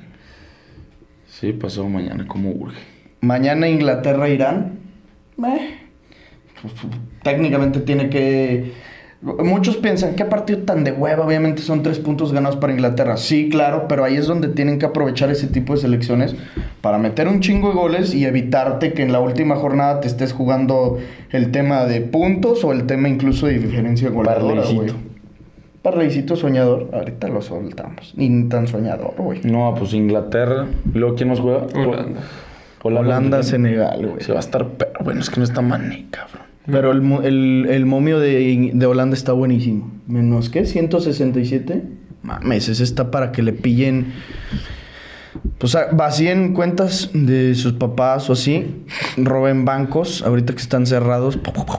Sí, pasó mañana, como urge. Mañana Inglaterra-Irán. Eh. Pues, técnicamente tiene que... Muchos piensan, ¿qué partido tan de hueva? Obviamente son tres puntos ganados para Inglaterra. Sí, claro, pero ahí es donde tienen que aprovechar ese tipo de selecciones para meter un chingo de goles y evitarte que en la última jornada te estés jugando el tema de puntos o el tema incluso de diferencia goleadora, güey. Parleycito. Parleycito soñador. Ahorita lo soltamos. Ni tan soñador, güey. No, pues Inglaterra. ¿Y luego quién más juega? Holanda. Holanda, Senegal, güey. Se va a estar perro. Bueno, es que no está Mané, cabrón. Pero el, mo- el, el momio de, de Holanda está buenísimo. Menos, ¿qué? ¿ciento sesenta y siete? Mames, ese está para que le pillen... Pues a- vacíen cuentas de sus papás o así. Roben bancos, ahorita que están cerrados.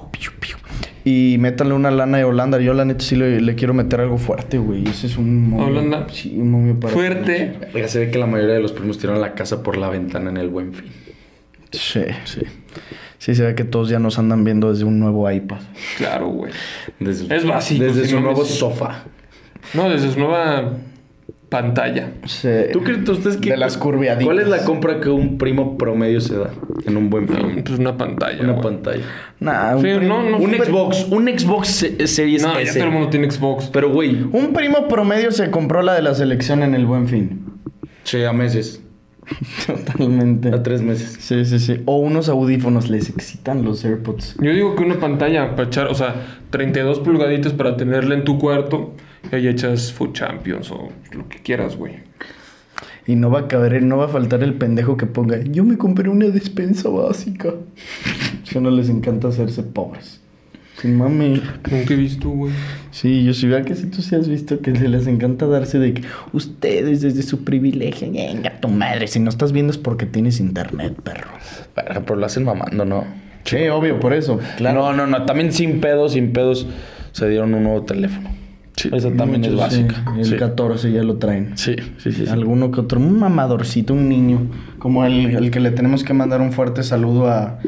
Y métanle una lana de Holanda. Yo la neta sí le, le quiero meter algo fuerte, güey. Ese es un momio. ¿Holanda? Sí, un momio para... Fuerte. Ya se ve que la mayoría de los primos tiraron la casa por la ventana en el Buen Fin. Sí, sí. Sí, se ve que todos ya nos andan viendo desde un nuevo iPad. Claro, güey. Desde, Es básico, Desde si su no nuevo me- sofá. No, desde su nueva pantalla. Sí. ¿Tú crees ustedes que... De las curviaditas. ¿Cuál es la compra que un primo promedio se da en un Buen No, Fin? pues una pantalla. Una güey. pantalla. Nah, un, Sí, primo, no, no. Un Super- Xbox. Un Xbox se- Series No, ya S. todo el mundo tiene Xbox. Pero, güey, un primo promedio se compró la de la selección en el Buen Fin. che, a meses. Totalmente. A tres meses. Sí, sí, sí. O unos audífonos, les excitan los AirPods. Yo digo que una pantalla para echar, o sea, treinta y dos pulgaditas para tenerla en tu cuarto y ahí echas Food Champions o lo que quieras, güey. Y no va a caber, no va a faltar el pendejo que ponga, yo me compré una despensa básica. Eso no les encanta hacerse pobres. Sin mami. Nunca he visto, güey. Sí, yo sí vea que si tú sí has visto que se les encanta darse de que ustedes desde su privilegio, venga tu madre, si no estás viendo es porque tienes internet, perro. Pero, pero lo hacen mamando, ¿no? Sí, obvio, por eso. Claro. No, no, no. También sin pedos, sin pedos, se dieron un nuevo teléfono. Sí. Esa también Muchos, es básica. sí. El Sí. catorce ya lo traen. Sí, sí, sí. sí. Alguno que otro, un mamadorcito, un niño, como el, el que le tenemos que mandar un fuerte saludo a,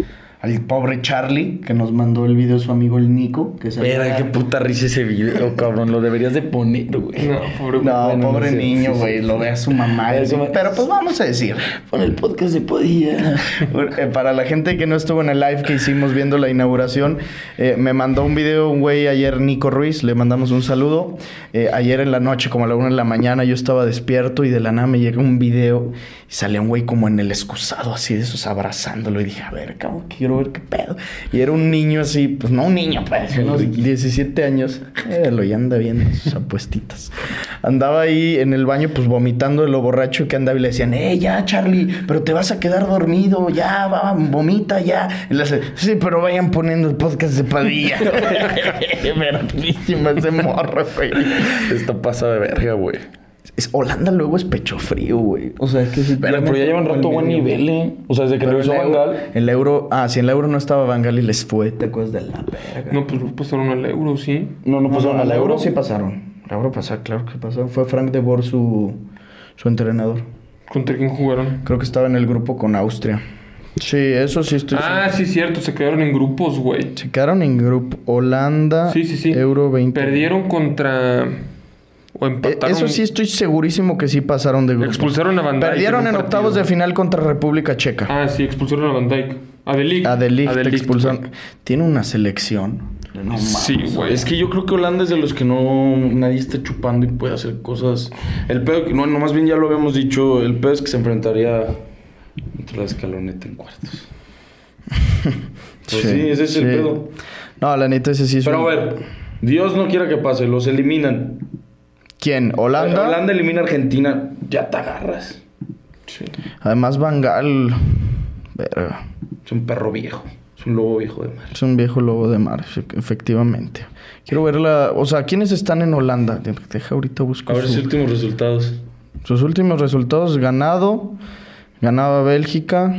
al pobre Charlie, que nos mandó el video su amigo el Nico. Que Espera, qué puta risa ese video, cabrón. Lo deberías de poner, güey. No, pobre, No, Bueno, pobre no sé. niño, güey. Lo ve a su mamá. Eso me- Pero pues vamos a decir. Pon el podcast de Padilla. Eh, Para la gente que no estuvo en el live que hicimos viendo la inauguración, eh, me mandó un video un güey ayer, Nico Ruiz, le mandamos un saludo. Eh, ayer en la noche, como a la una de la mañana, yo estaba despierto y de la nada me llega un video y sale un güey como en el excusado, así de esos, abrazándolo. Y dije, a ver, cabrón, quiero ver qué pedo. Y era un niño así, pues no un niño, pues, unos diecisiete años. Eh, lo ya anda viendo sus apuestitas. Andaba ahí en el baño, pues vomitando de lo borracho que andaba y le decían, eh, ya, Charlie, pero te vas a quedar dormido, ya, va, vomita, ya. Y le hace, sí, pero vayan poniendo el podcast de Padilla. Verguísima ese morro, güey. Esta pasa de verga, güey. Es, Holanda luego es pecho frío, güey. O sea, es que... sí, Pero, pero ya llevan rato buen nivel, ¿eh? O sea, desde que Pero regresó el Van euro, Gaal. el euro... Ah, si en el euro no estaba Van Gaal y les fue, ¿te acuerdas de la verga? No, pues pasaron al euro, sí. No, no No, pasaron no, al al euro euro. sí pasaron. Al euro pasaron, claro que pasaron. Fue Frank de Boer su, su entrenador. ¿Contra quién jugaron? Creo que estaba en el grupo con Austria. Sí, eso sí estoy Ah, sí, cierto. Se quedaron en grupos, güey. Se quedaron en grupo Holanda, Sí, sí, sí. Euro veinte. Perdieron contra... O Eh, empataron. Eso sí estoy segurísimo que sí pasaron de grupo. Expulsaron a Van Dijk Perdieron en en un octavos partido. de final contra República Checa. Ah, sí, expulsaron a Van Dijk. A De Ligt. A De Ligt A De te Ligt, expulsaron. güey. Tiene una selección. No mames. Sí, güey. Es que yo creo que Holanda es de los que no nadie está chupando y puede hacer cosas. El pedo que no, no más bien ya lo habíamos dicho, el pedo es que se enfrentaría contra la Escaloneta en cuartos. Pues sí, ese es el pedo. No, la neta ese sí es Pero un- a ver, Dios no quiera que pase, los eliminan. ¿Quién? ¿Holanda? Holanda elimina a Argentina, ya te agarras. Sí. Además Van Gaal... Verga. Es un perro viejo, es un lobo viejo de mar. Es un viejo lobo de mar, efe- efectivamente. Quiero ver la... O sea, ¿quiénes están en Holanda? De- Deja ahorita busco A ver su- sus últimos resultados. sus últimos resultados. Ganado. Ganado a Bélgica.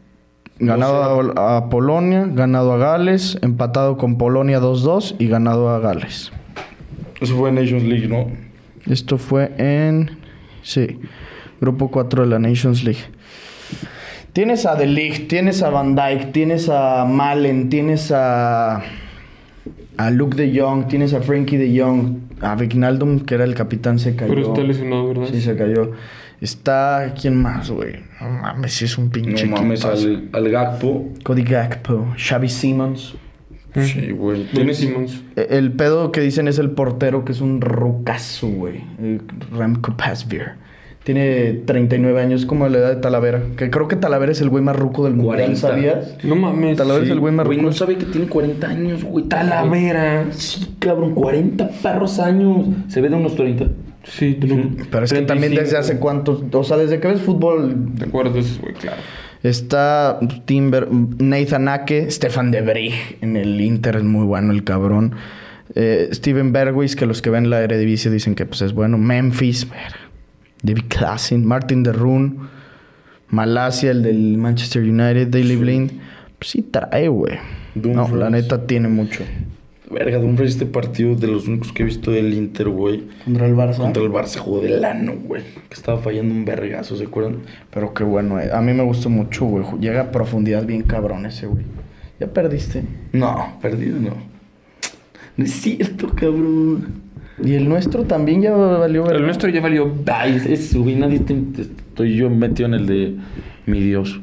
Ganado a, a Polonia. Ganado a Gales. Empatado con Polonia dos dos. Y ganado a Gales. Eso fue Nations League, ¿no? Esto fue en... Sí. Grupo cuatro de la Nations League. Tienes a De Ligt, tienes a Van Dijk, tienes a Malen, tienes a... A Luke de Jong, tienes a Frankie de Jong, a Wijnaldum, que era el capitán, se cayó. Pero está lesionado, ¿verdad? Sí, se cayó. Está... ¿Quién más, güey? No mames, sí es un pinche No mames, equipazo. al, al Gakpo. Cody Gakpo, Xavi Simons. Sí, güey. Tienes Tienes Simmons. E- El pedo que dicen es el portero, que es un rucazo, güey. Eh, Remco Pasveer. Tiene treinta y nueve años, como la edad de Talavera. Que creo que Talavera es el güey más ruco del mundial, cuarenta. ¿sabías? No mames. Talavera es el güey más Güey, ruco. no sabe que tiene cuarenta años, güey. Talavera. Sí, cabrón, cuarenta perros años. Se ve de unos treinta. Sí, te lo... Pero es que también desde hace cuántos... O sea, desde que ves fútbol... ¿Te acuerdas de ese güey? Claro. Está Timber, Nathan Ake, Stefan de Vrij en el Inter, es muy bueno el cabrón. Eh, Steven Bergwijn, que los que ven la Eredivisie dicen que pues es bueno. Memphis, verga. David Klaassen, Martin de Roon, Malasia, el del Manchester United, Daley Blind. Pues sí trae, güey. No, la neta tiene mucho. Verga, Dumfries, este partido de los únicos que he visto del Inter, güey. Contra el Barça. Contra el Barça jugó del ano, güey. Que estaba fallando un vergazo, ¿se acuerdan? Pero qué bueno, eh. A mí me gustó mucho, güey. Llega a profundidad bien cabrón ese, güey. Ya perdiste. No, perdido no. No es cierto, cabrón. Y el nuestro también ya valió, ¿verdad? El nuestro ya valió... Ay, es, es güey, nadie te- te- estoy yo metido en el de mi Dios.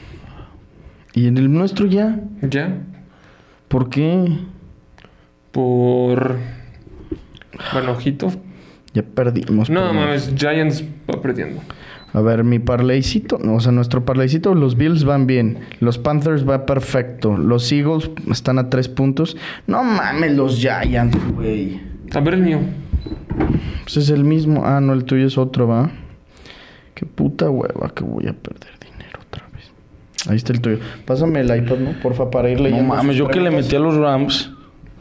Y en el nuestro ya. ¿Ya? ¿Por qué? Por... Bueno, ojito. Ya perdimos. No pero- mames, Giants va perdiendo. A ver, mi parlaycito, no, o sea, nuestro parlaycito, los Bills van bien. Los Panthers va perfecto. Los Eagles están a tres puntos. No mames, los Giants, güey. A ver el mío. Pues es el mismo. Ah, no, el tuyo es otro, ¿va? Qué puta hueva que voy a perder dinero otra vez. Ahí está el tuyo. Pásame el iPad, ¿no? Porfa, para ir No leyendo. mames, sus yo que le preguntas. metí a los Rams.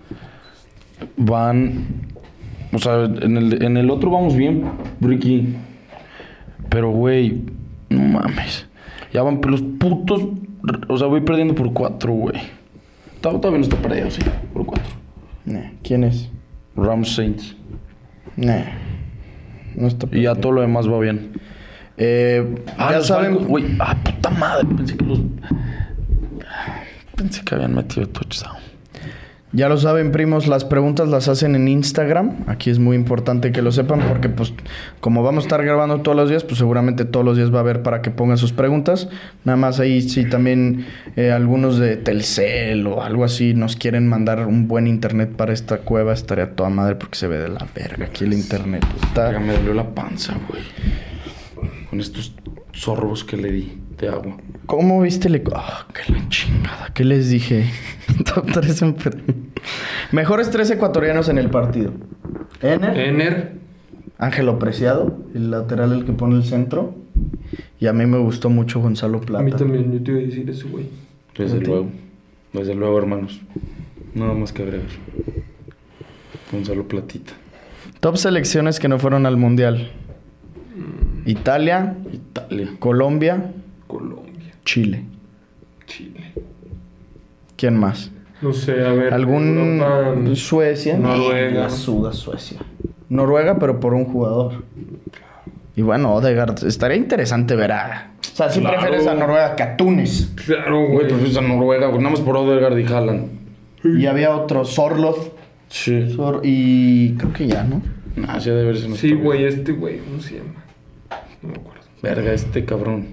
Van. O sea, en el, en el otro vamos bien, Ricky. Pero, güey, no mames. Ya van los putos. O sea, voy perdiendo por cuatro, güey. Todavía todavía no está perdido, sí. Por cuatro. Nah, ¿quién es? Rams Saints. Nah. No está Y ya todo lo demás va bien. Eh, Ah, ya los saben. Falcons, güey. Ah, puta madre. Pensé que los. Pensé que habían metido touchdown. Ya lo saben, primos, las preguntas las hacen en Instagram. Aquí es muy importante que lo sepan porque, pues, como vamos a estar grabando todos los días, pues seguramente todos los días va a haber para que pongan sus preguntas. Nada más ahí, si también eh, algunos de Telcel o algo así nos quieren mandar un buen internet para esta cueva, estaría toda madre porque se ve de la verga aquí el internet. Está... Ya me dolió la panza, güey. Con estos sorbos que le di de agua. ¿Cómo viste? Le... Oh, qué la chingada. ¿Qué les dije? Top tres en... Mejores tres ecuatorianos en el partido. Ener. Ener. Ángelo Preciado, el lateral, el que pone el centro. Y a mí me gustó mucho Gonzalo Plata. A mí también, yo te iba a decir eso, güey. Desde luego. Desde luego, hermanos. Nada más que agregar. Gonzalo Platita. Top selecciones que no fueron al Mundial. Mm. Italia. Italia. Colombia. Colombia. Chile. Chile. ¿Quién más? No sé, a ver. ¿Algún... Europa, Suecia? Noruega. La suda Suecia. Noruega, pero por un jugador. Y bueno, Odegaard. Estaría interesante ver a... O sea, si Claro. prefieres a Noruega que a Túnez. Claro, Güey, güey. prefieres a Noruega, güey. Nada más por Odegaard y Haaland. Y había otro, Sorloth. Sí. Sor- y creo que ya, ¿no? Nah, sí ha de verse. Sí, güey, este güey, ¿cómo se llama? No me acuerdo. Verga, este cabrón.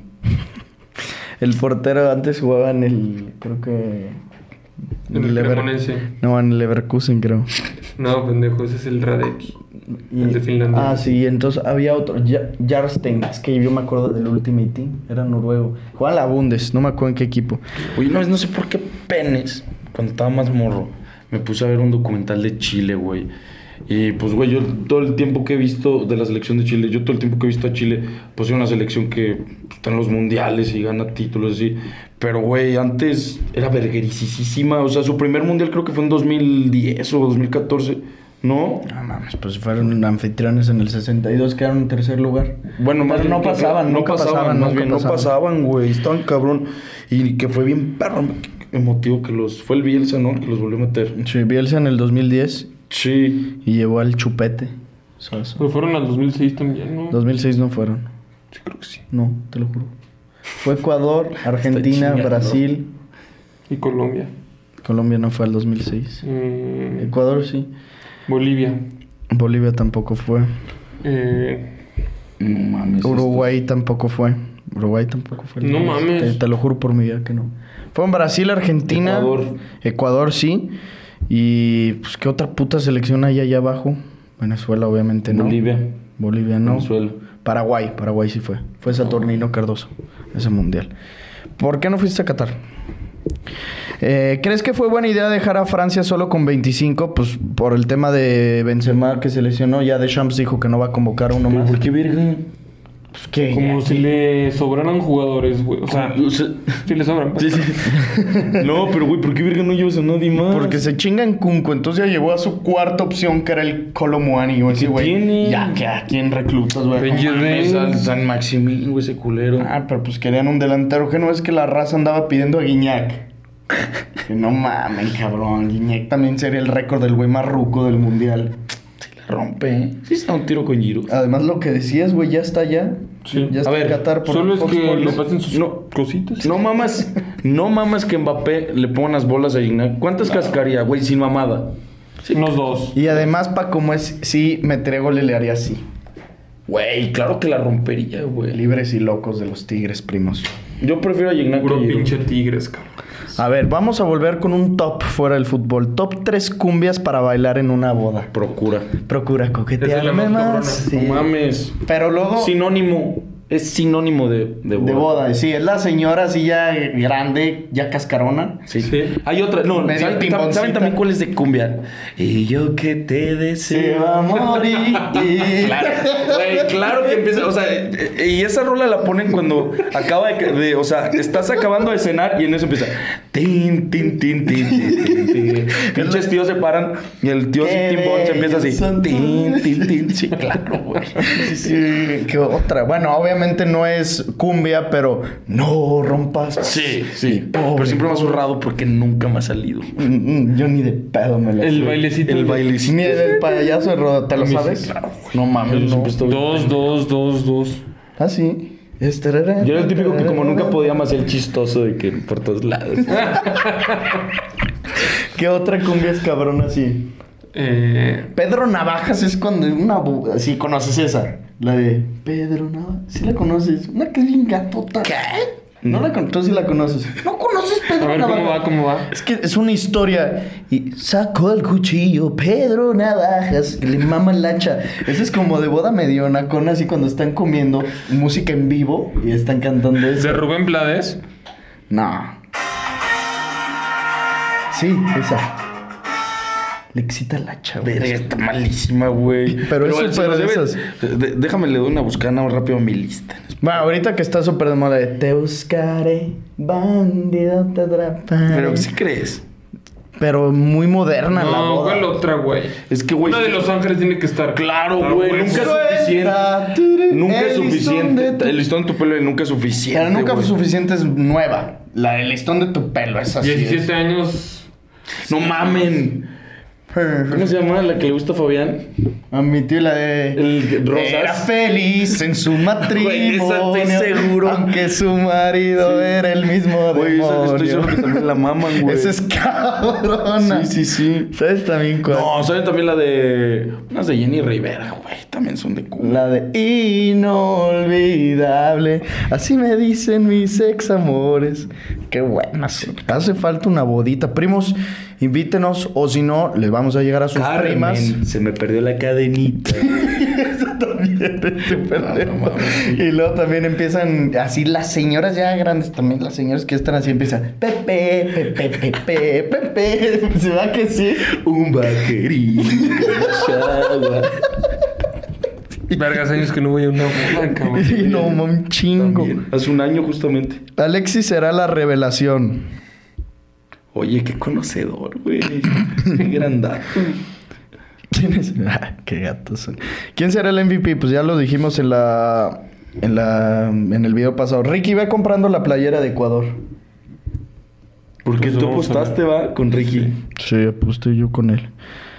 El portero antes jugaba en el... Creo que... En el Cremonense. No, en el Leverkusen, creo. No, pendejo, ese es el Radek. El de Finlandia. Ah, sí, entonces había otro, Ja- Jarstein, es que yo me acuerdo del Ultimate Team, era noruego. Jugaba en la Bundes, no me acuerdo en qué equipo. Oye, no, no sé por qué penes, cuando estaba más morro, me puse a ver un documental de Chile, güey. Y pues, güey, yo todo el tiempo que he visto de la selección de Chile, yo todo el tiempo que he visto a Chile, pues es una selección que está en los mundiales y gana títulos así. Pero, güey, antes era verguerisísima. O sea, su primer mundial creo que fue en dos mil diez o dos mil catorce, ¿no? No mames, pues fueron anfitriones en el sesenta y dos, quedaron en tercer lugar. Bueno, más Pero bien no que- pasaban, no nunca pasaban, pasaban, más nunca bien, no pasaban. pasaban, güey, estaban cabrón. Y que fue bien perro, emotivo que los... Fue el Bielsa, ¿no? Que los volvió a meter. Sí, Bielsa en el dos mil diez Sí. y llevó al Chupete. Eso, eso. Pero fueron al dos mil seis también, ¿no? dos mil seis no fueron. Sí, creo que sí. No, te lo juro. Fue Ecuador, Argentina, chingando. Brasil. Y Colombia. Colombia no fue al dos mil seis. Mm, Ecuador sí. Bolivia. Bolivia tampoco fue. Eh, No mames. Uruguay tampoco fue. Uruguay tampoco fue. No mames. Te, te lo juro por mi vida que no. Fueron Brasil, Argentina. Ecuador. Ecuador, sí. Y pues qué otra puta selección hay allá abajo. Venezuela, obviamente, estos- no. Bolivia. Bolivia, no. Venezuela. Paraguay, Paraguay sí fue. Fue Saturnino Cardoso, ese mundial. ¿Por qué no fuiste a Qatar? Eh, ¿Crees que fue buena idea dejar a Francia solo con veinticinco? Pues por el tema de Benzema que se lesionó, ya Deschamps dijo que no va a convocar a uno ¿Pero más. por qué verga? Pues, ¿qué? como Ya, si ¿qué? le sobraran jugadores, güey. O sea, O sea, sí le sobran. sí, sí. No, pero güey, ¿por qué verga no llevas a nadie más? Porque se chinga en Kunku, entonces ya llegó a su cuarta opción, que era el Colomuani, güey. Sí, güey. tiene? Ya, que a quién reclutas, güey. Benji No mames. Rey. San, San Maximín, güey, ese culero. Ah, pero pues querían un delantero. Que no es que la raza andaba pidiendo a Guiñac. Que no mamen, cabrón. Guiñac también sería el récord del güey más ruco del mundial. La rompe, ¿eh? Sí está un tiro con Giroud. Además, lo que decías, güey, ya está allá. Sí. Ya está A ver, en Qatar por Solo es Fox que Sports. le pasen sus No. cositas. No mamas, no mamas que Mbappé le ponga las bolas a Gignac. ¿Cuántas cascaría, güey, sin mamada? Unos dos. Y además, pa' como es, sí, meteré gol y le haría así. Güey, claro que la rompería, güey. Libres y locos de los Tigres, primos. Yo prefiero a Gignac que Puro Giroud. pinche tigres, cabrón. A ver, vamos a volver con un top fuera del fútbol. Top tres cumbias para bailar en una boda. Procura. Procura Esa es coquetearme la más más. cabrona. Sí. No mames. Pero luego... Sinónimo. Es sinónimo de, de boda. De boda, sí. Es la señora así ya grande, ya cascarona. Sí. Sí. Hay otra. No, Medio ¿saben, pimponcita. ¿saben también cuál es de cumbia? Y yo que te Se deseo. va a morir. Claro, güey, claro que empieza, o sea, eh, y esa rola la ponen cuando acaba de, de- o sea, estás acabando de cenar y en eso empieza tin, tin, tin, tin, tin, tin, tin. Pinches tíos se paran y el tío Qué sin timbón se empieza así, bellos son tin, tin, tin, sí, claro, güey. Sí, ¿qué otra? Bueno, obviamente no es cumbia, pero no rompas. Sí, sí, Pobre, pero siempre me ha pobre. zurrado porque nunca me ha salido. Mm, mm, Yo ni de pedo me la El sé. bailecito. El bailecito. Ni del payaso de roda, ¿te lo A mí sí, sabes? claro. No mames, yo siempre estoy- Dos, dos, dos, dos. Ah, sí. Yo era el típico que como nunca podía más el chistoso de que por todos lados. ¿Qué otra cumbia es cabrón así? Eh, Pedro Navajas es cuando una... bu- Sí, conoces esa. La de Pedro Navajas. ¿Sí la conoces? Una que es bien gatota. ¿Qué? No la conoces. Tú sí la conoces. ¿No conoces Pedro a ver, Navajas? ¿cómo va? ¿Cómo va? Es que es una historia. Y sacó el cuchillo Pedro Navajas. Que le mama el hacha. Ese es como de boda mediona. Con así cuando están comiendo música en vivo. Y están cantando eso. ¿De Rubén Blades? No. Sí, esa. Le excita el hacha, güey. Verga, está malísima, güey. Pero es se súper los de debe- esas. de- Déjame le doy una buscada nada más rápido a mi lista. Bueno, ahorita que está súper de moda de te buscaré, bandido te atraparé. Pero ¿sí crees? Pero muy moderna la No, boda. ¿cuál otra, güey? Es que, güey. Una de Los Ángeles tiene que estar. Claro, Ah, güey. güey, Nunca es Suelta, suficiente. Nunca es el listón suficiente. de tu- El listón de tu pelo nunca es suficiente. Pero nunca fue güey. suficiente, es nueva. La del listón de tu pelo, esa sí diecisiete es. años. No mamen. ¿Cómo se llama la que le gusta a Fabián? A mi tío la de... El Rosas. Era feliz en su matrimonio. Güey, esa estoy seguro. Aunque su marido era el mismo Güey, esa- demonio. estoy seguro que también la maman, güey. Esa es cabrona. Sí, sí, sí. ¿Sabes también cuál? No, ¿saben también la de... Unas de Jenny Rivera, güey. También son de culo. La de inolvidable. Así me dicen mis ex amores. Qué buenas. Hace falta una bodita. Primos, invítenos. O si no, les vamos a llegar a sus primas. se me perdió la cadenita. Eso también es súper No, de- no mames. Y luego también empiezan así las señoras ya grandes, también las señoras que están así empiezan Pepe, Pepe, Pepe, Pepe. ¿Se va que sí? Un vaquerín. Chagua. Vergas años que no voy a una boda, cabrón. Y no, un chingo. También. Hace un año justamente. Alexis será la revelación. Oye, qué conocedor, güey. Qué gran dato. ¿Quién es? Ah, qué gatos son. ¿Quién será el M V P? Pues ya lo dijimos en la en la en el video pasado. Ricky, ve comprando la playera de Ecuador. Porque Pues tú vamos a apostaste, va, con Ricky. Sí, aposté yo con él.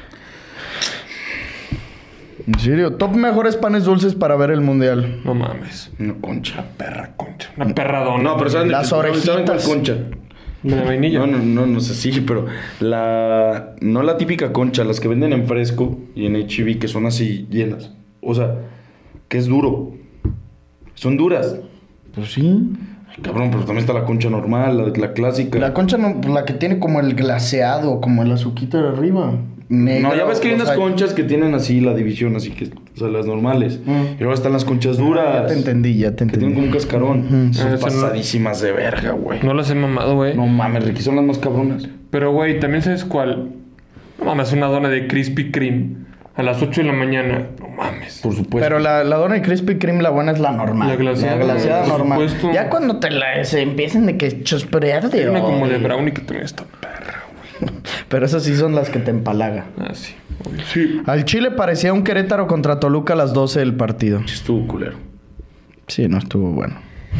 En serio, top mejores panes dulces para ver el mundial. No mames. No, concha. Perra concha. Una perra dona. No, pero ¿saben de Las qué- ¿saben cuál orejitas. concha? De vainilla. No, no, no, no sé, sí, pero la... No la típica concha, las que venden en Fresco y en H E B, que son así llenas. O sea, que es duro. Son duras. Pues sí. Ay, cabrón, pero también está la concha normal, la, la clásica. La concha no, pues la que tiene como el glaseado, como el azuquita de arriba. Negra, No, ya ves que hay o unas sea, conchas que tienen así la división, así que, o sea, las normales. Mm. Y luego están las conchas duras. Ya te entendí, ya te Que tienen entendí. como un cascarón. Ujú. Son Ah, esa no- pasadísimas de verga, güey. No las he mamado, güey. No mames, Ricky, son las más cabronas. Pero, güey, también sabes cuál. No mames, una dona de Krispy Kreme a las ocho de la mañana. No mames. Por supuesto. Pero la, la dona de Krispy Kreme, la buena es la normal. La glaseada, La glaseada por normal. supuesto. Ya cuando te la se empiecen de que chosprear de Hay una como de odio. brownie que también está perra, güey. Pero esas sí son las que te empalagan. Ah, sí. obvio. Sí. Al Chile parecía un Querétaro contra Toluca a las doce del partido. Estuvo culero. Sí, no estuvo bueno.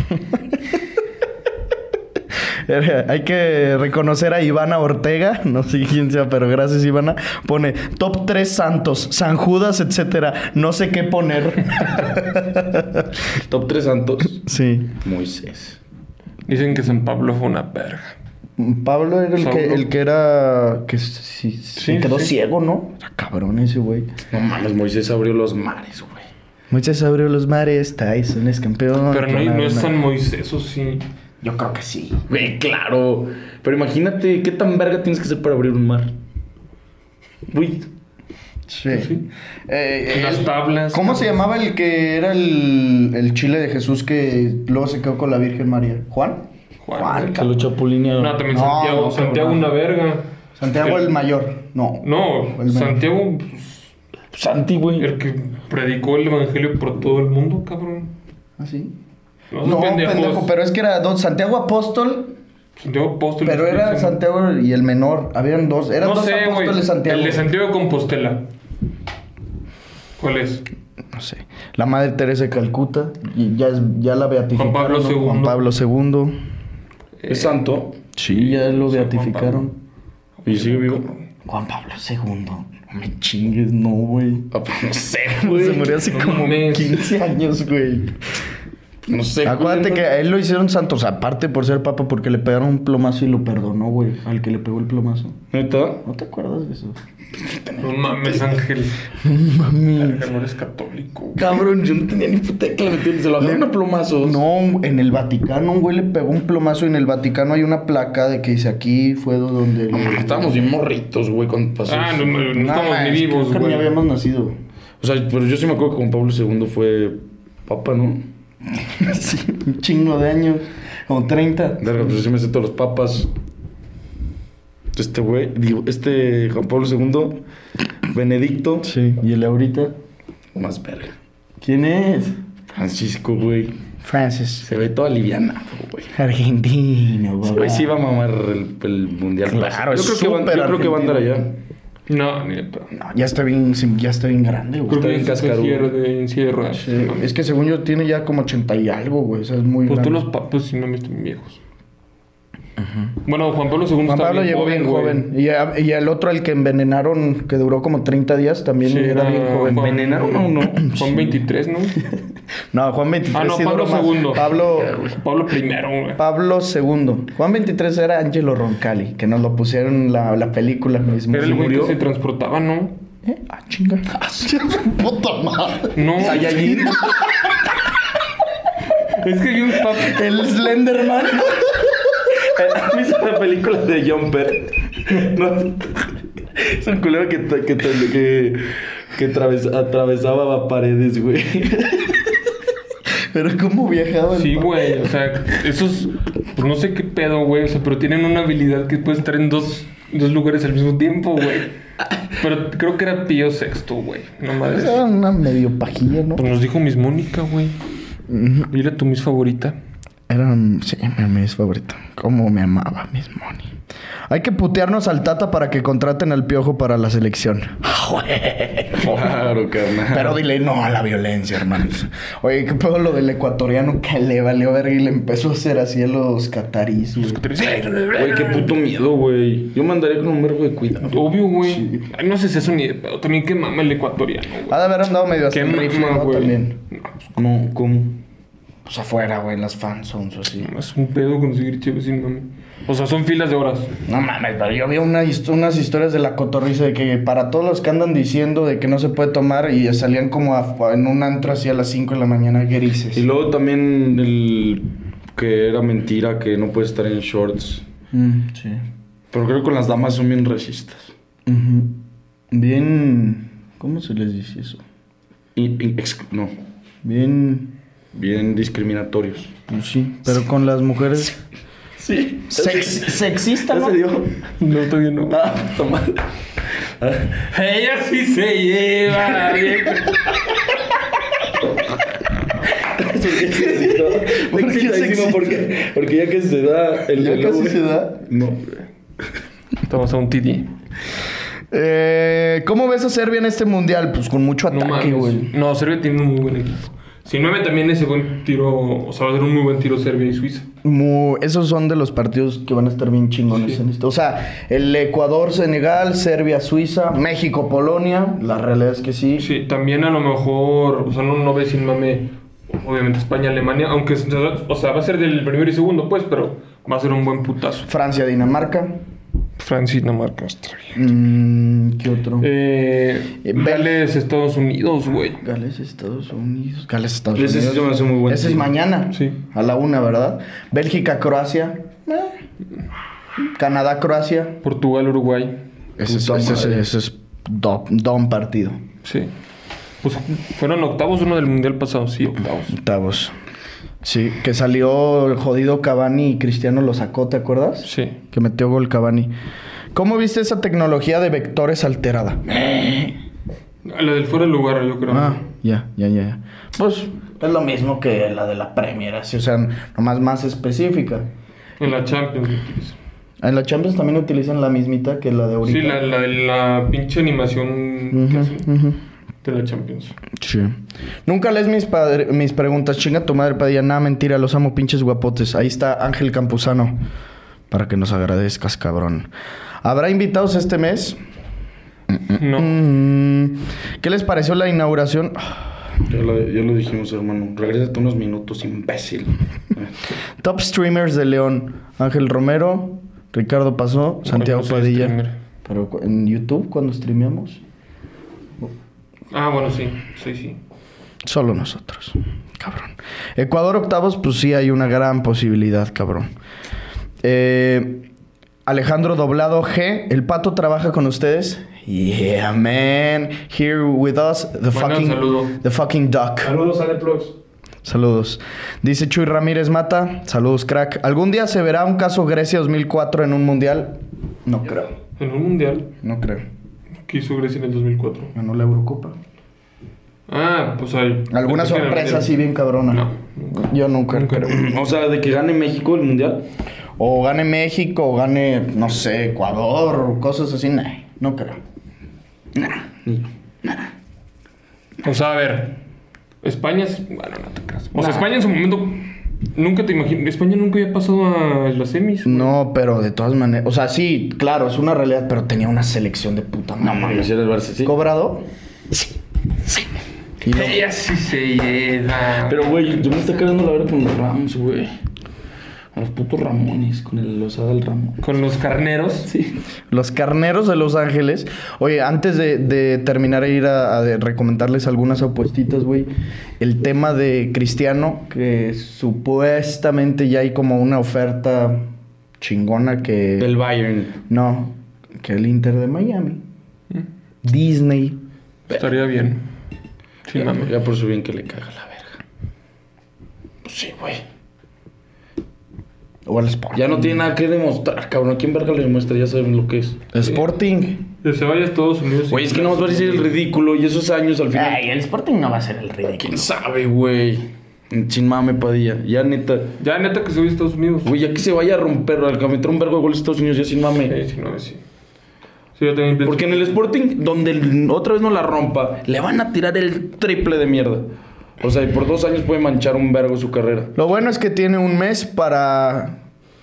Era- Hay que reconocer a Ivana Ortega, no sé quién sea, pero gracias Ivana. Pone top tres santos, San Judas, etcétera. No sé qué poner. Top tres santos. Sí. Moisés. Dicen que San Pablo fue una verga. Pablo era el que, Saulo. el que era. Que sí, se Sí, quedó sí. ciego, ¿no? Era cabrón ese güey. No mames, Moisés abrió los mares, güey. Moisés abrió los mares, Tyson es campeón. Pero no, con no es la- San Moisés, o sí. Yo creo que sí. Güey, claro. Pero imagínate, ¿qué tan verga tienes que ser para abrir un mar? Uy. Sí. Sí. Eh, Las el- tablas. ¿Cómo se llamaba el que era el, el chile de Jesús que luego se quedó con la Virgen María? ¿Juan? Juan. Que lo chapulinearon. No, también No, Santiago. no, Santiago no. una verga. Santiago el, mayor. No. No, El menor. Santiago, Santi, güey. el que predicó el evangelio por todo el mundo, cabrón. ¿Ah, sí? No, esos No, pendejos. pendejo, pero es que era dos. Santiago Apóstol, Santiago Apóstol. pero estoy era diciendo. Santiago y el menor. Habían dos. Eran No dos sé, güey. apóstoles Santiago. El de Santiago de Compostela. ¿Cuál es? No sé. La Madre Teresa de Calcuta. Y ya, es, ya la beatificaron. Juan Pablo ¿no? segundo. Juan Pablo segundo. Es santo. Sí, ya lo San Juan beatificaron. ¿Y sigue vivo? Juan Pablo segundo. No me chingues, no, güey. Ah, pues no sé, Se güey. murió hace No como mames. quince años, güey. No sé. Acuérdate güey, que a él lo hicieron santos, aparte por ser papa, porque le pegaron un plomazo y lo perdonó, güey. Al que le pegó el plomazo. ¿Neta? ¿No te acuerdas de eso? No mames, Ángel. Mami. Verga, no eres católico. güey. Cabrón, yo no tenía ni puta que le metieron. Se lo agarraron a plomazos. No, en el Vaticano, un güey le pegó un plomazo y en el Vaticano hay una placa de que dice aquí fue donde... No, le- estábamos bien morritos, güey, cuando pasó Ah, eso. no, no, no No, estamos man, ni es que vivos, creo que güey. ni habíamos nacido. O sea, pero yo sí me acuerdo que Juan Pablo segundo fue papa, ¿no? Sí, un chingo de años. Como treinta. Verga, pues sí me sé todos los papas. Este güey, digo, este Juan Pablo segundo, Benedicto, Sí. ¿Y el ahorita? más verga. ¿Quién es? Francisco, güey. Francis. Se ve todo alivianado, güey. Argentino, Ese güey. güey sí va a mamar el, el mundial. Claro, yo es creo que va, súper yo creo que va a andar allá. No, ni de pedo. No, ya está bien, ya está bien grande, güey. Creo Está que bien es cascarudo. cascarudo. De en silla de ruedas. Sí, es que según yo tiene ya como ochenta y algo, güey. O sea, es muy Pues grande. todos los papas sí no me están viejos. Bueno, Juan Pablo segundo Juan está Pablo bien llegó bien güey. joven. Y, a- y el otro, el que envenenaron, que duró como treinta días, también Sí, era era bien joven. Juan- ¿Envenenaron o no? Juan veintitrés, ¿no? No, Juan veintitrés Ah, no, sí Pablo duró más. segundo. Pablo, Pablo primero, güey. Pablo segundo. Juan veintitrés era Angelo Roncalli, que nos lo pusieron en la, la película mismo. Era ¿Se el güey murió? que se transportaba, ¿no? ¿Eh? Ah, chinga. Puta madre. No. Saiyajin. Es que hay un papa. El Slenderman. ¿Has visto la película de Jumper? No. Es un culero que, que, que, que atraves- atravesaba paredes, güey. Pero cómo viajaba el Sí, papa? güey. O sea, esos. Pues no sé qué pedo, güey. O sea, pero tienen una habilidad que puede estar en dos, dos lugares al mismo tiempo, güey. Pero creo que era Pío sexto, güey. No madre. Era una medio pajilla, ¿no? Pues nos dijo Miss Mónica, güey. Dile a tu Miss favorita. Era, sí, mi Miss favorita. Cómo me amaba Miss Moni. Hay que putearnos al Tata para que contraten al Piojo para la selección. Claro, carnal. Pero dile no a la violencia, hermanos. Oye, ¿qué pedo lo del ecuatoriano que le valió verga y le empezó a hacer así a los catarís, güey? Güey, qué puto miedo, güey. Yo mandaría con un verbo de cuidado. Obvio, güey. Ay, no sé si eso ni de pedo. También que mama el ecuatoriano, güey. Ha de haber andado medio hasta Qué el rifle, mama, ¿no? güey. También. No, pues, No, ¿cómo? Pues afuera, güey, en las fanzones o así. es un pedo conseguir chévere sin mami. O sea, son filas de horas. No mames, pero yo vi una hist- unas historias de la cotorriza de que para todos los que andan diciendo de que no se puede tomar y salían como a- en un antro así a las cinco de la mañana grises. Y luego también el que era mentira, que no puede estar en shorts. Mm, sí. Pero creo que con las damas son bien racistas. Ujú. Bien... ¿Cómo se les dice eso? Y, y ex- no, Bien... bien discriminatorios. Pues sí, pero con las mujeres... Sí. Sex- sexista, ¿no? se dio? No, todavía no. Ah, toma. Ella sí se lleva bien. ¿Por qué sexismo? Porque, porque ya que se da el ¿Ya el- casi se da? No. Estamos a un T D. Eh, ¿Cómo ves a Serbia en este mundial? Pues con mucho No ataque, mames. güey. No, Serbia tiene un muy buen equipo. Si nueve también ese buen tiro, o sea, va a ser un muy buen tiro Serbia y Suiza. Mu- esos son de los partidos que van a estar bien chingones Sí. en esto. O sea, el Ecuador, Senegal, Serbia, Suiza, México, Polonia. La realidad es que sí. Sí, también a lo mejor, o sea, no, no ves sin mame, obviamente España, Alemania, aunque, o sea, va a ser del primero y segundo, pues, pero va a ser un buen putazo. Francia, Dinamarca. Francia y Dinamarca está bien. Mm, ¿Qué otro? Eh, Eh, Gales, Estados Unidos, güey. Gales, Estados Unidos. Gales, Estados Ese sí Unidos. se me hace muy buen Ese es team. mañana. Sí. A la una, ¿verdad? Bélgica, Croacia. Eh. Canadá, Croacia. Portugal, Uruguay. Ese es, Puta ese es, madre. ese es do- don partido. Sí. Pues fueron octavos uno del mundial pasado, sí, octavos. Octavos. Sí, que salió el jodido Cavani y Cristiano lo sacó, ¿te acuerdas? Sí. Que metió gol Cavani. ¿Cómo viste esa tecnología de vectores alterada? La del fuera de lugar, yo creo. Ah, ya, ya, ya, ya. Pues es lo mismo que la de la Premier, así, o sea, nomás más específica. En la Champions. lo utilizan. En la Champions también utilizan la mismita que la de ahorita. Sí, la, la, la pinche animación que hacen Ujú. de la Champions. Sí. Nunca lees mis, padre- mis preguntas. Chinga tu madre, Padilla. Nada, mentira. Los amo, pinches guapotes. Ahí está Ángel Campuzano. Para que nos agradezcas, cabrón. ¿Habrá invitados este mes? No. Mm, ¿Qué les pareció la inauguración? Ya lo, ya lo dijimos, hermano. Regrésate unos minutos, imbécil. Top streamers de León. Ángel Romero, Ricardo Pasó, Santiago no soy Padilla. streamer. Pero cu- en YouTube, cuando streameamos, Ah, bueno, sí. Sí, sí. solo nosotros. Cabrón. Ecuador octavos, pues sí hay una gran posibilidad, cabrón. Eh, Alejandro Doblado G. ¿El Pato trabaja con ustedes? Yeah, man. Here with us, the Bueno, fucking... saludo. The fucking duck. Saludos, Aleplox. Saludos. Dice Chuy Ramírez Mata. Saludos, crack. ¿Algún día se verá un caso Grecia dos mil cuatro en un mundial? No creo. En un mundial No creo. que hizo Grecia en el dos mil cuatro. Ganó la Eurocopa. Ah, pues hay. ¿Alguna pensé que era sorpresa mundial. así bien cabrona? No, nunca. Yo nunca, Nunca. creo. O sea, de que gane México el mundial. O gane México, o gane, no sé, Ecuador, o cosas así. Nah, no creo. Nah, ni yo. O sea, a ver. España es. Bueno, no te creas. O sea, España en su momento. Nunca te imaginas. España nunca había pasado a las semis. güey. No, pero de todas maneras. O sea, sí, claro, es una realidad, pero tenía una selección de puta No madre. mames, era el Barça, sí. ¿Cobrado? Sí. Sí. Y lo- Ella sí se lleva. Pero, güey, yo me está cagando la verdad con los Rams, güey. A los putos Ramones, con el Lozada del Ramón. Con los carneros. Sí. Los Carneros de Los Ángeles. Oye, antes de, de terminar e ir a, a de recomendarles algunas apuestitas, güey. El tema de Cristiano, que supuestamente ya hay como una oferta chingona que... Del Bayern. No, que el Inter de Miami. Disney. Estaría bien. Sí, Ya, mame. ya por su bien que le caga la verga. Pues sí, güey. O el Sporting. Ya no tiene nada que demostrar, cabrón. ¿A quién verga le demuestra? Ya saben lo que es. Sporting. Que se vaya a Estados Unidos. Güey, es que no nos va a decir el ridículo y esos años al final. Ay, el Sporting no va a ser el ridículo. ¿Quién sabe, güey? Sin mame, Padilla. Ya neta. Ya, neta, que se vaya a Estados Unidos. Güey, ya que se vaya a romper, al que meter un vergo de goles a Estados Unidos, ya sin mame. Sí, sí, no, sí. Sí, yo también pienso. Porque en el Sporting, donde el- otra vez no la rompa, le van a tirar el triple de mierda. O sea, y por dos años puede manchar un vergo su carrera. Lo bueno es que tiene un mes para...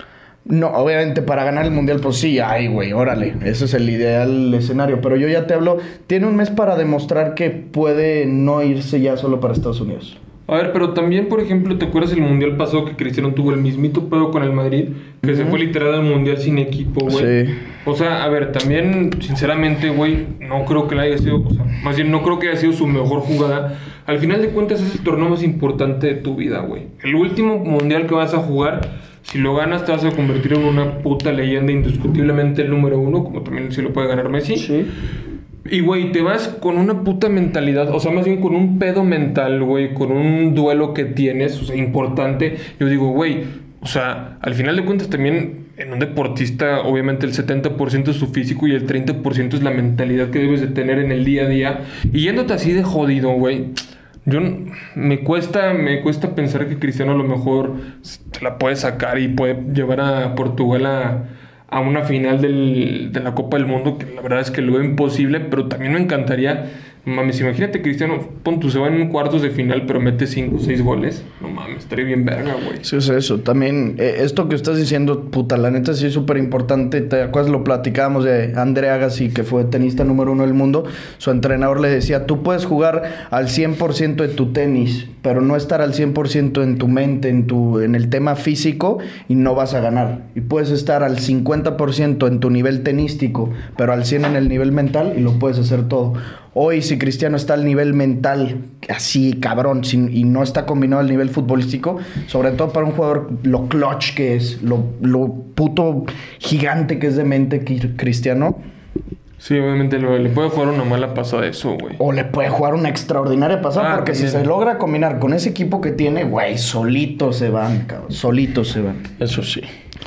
No, obviamente para ganar el Mundial, pues sí, ay, güey, órale. Ese es el ideal escenario. Pero yo ya te hablo, tiene un mes para demostrar que puede no irse ya solo para Estados Unidos. A ver, pero también, por ejemplo, ¿te acuerdas el mundial pasado que Cristiano tuvo el mismito pedo con el Madrid? Que se fue literal al mundial sin equipo, güey. Sí. O sea, a ver, también, sinceramente, güey, no creo que la haya sido, o sea, más bien no creo que haya sido su mejor jugada. Al final de cuentas es el torneo más importante de tu vida, güey. El último mundial que vas a jugar, si lo ganas te vas a convertir en una puta leyenda, indiscutiblemente el número uno, como también si lo puede ganar Messi. Sí. Y, güey, te vas con una puta mentalidad, o sea, más bien con un pedo mental, güey, con un duelo que tienes, o sea, importante. Yo digo, güey, o sea, al final de cuentas también en un deportista, obviamente el setenta por ciento es su físico y el treinta por ciento es la mentalidad que debes de tener en el día a día. Y yéndote así de jodido, güey, yo n- me cuesta, me cuesta pensar que Cristiano a lo mejor se la puede sacar y puede llevar a Portugal a... a una final del, de la Copa del Mundo, que la verdad es que lo veo imposible, pero también me encantaría, mames, imagínate Cristiano, pon tú, se va en cuartos de final, pero mete cinco o seis goles, no mames, estaría bien verga, güey. Sí, es eso. También, eh, esto que estás diciendo, puta, la neta sí es súper importante. ¿Te acuerdas? Lo platicábamos de André Agassi, que fue tenista número uno del mundo. Su entrenador le decía, tú puedes jugar al cien por ciento de tu tenis, pero no estar al cien por ciento en tu mente, en, tu, en el tema físico, y no vas a ganar. Y puedes estar al cincuenta por ciento en tu nivel tenístico, pero al cien por ciento en el nivel mental, y lo puedes hacer todo. Hoy, si Cristiano está al nivel mental, así cabrón, sin, y no está combinado al nivel futbolístico, sobre todo para un jugador, lo clutch que es, lo, lo puto gigante que es de mente que- Cristiano, Sí, obviamente lo- le puede jugar una mala pasada eso, güey. o le puede jugar una extraordinaria pasada, Ah, porque si también. se logra combinar con ese equipo que tiene, güey, solitos se van, cabrón, solitos se van. Eso sí.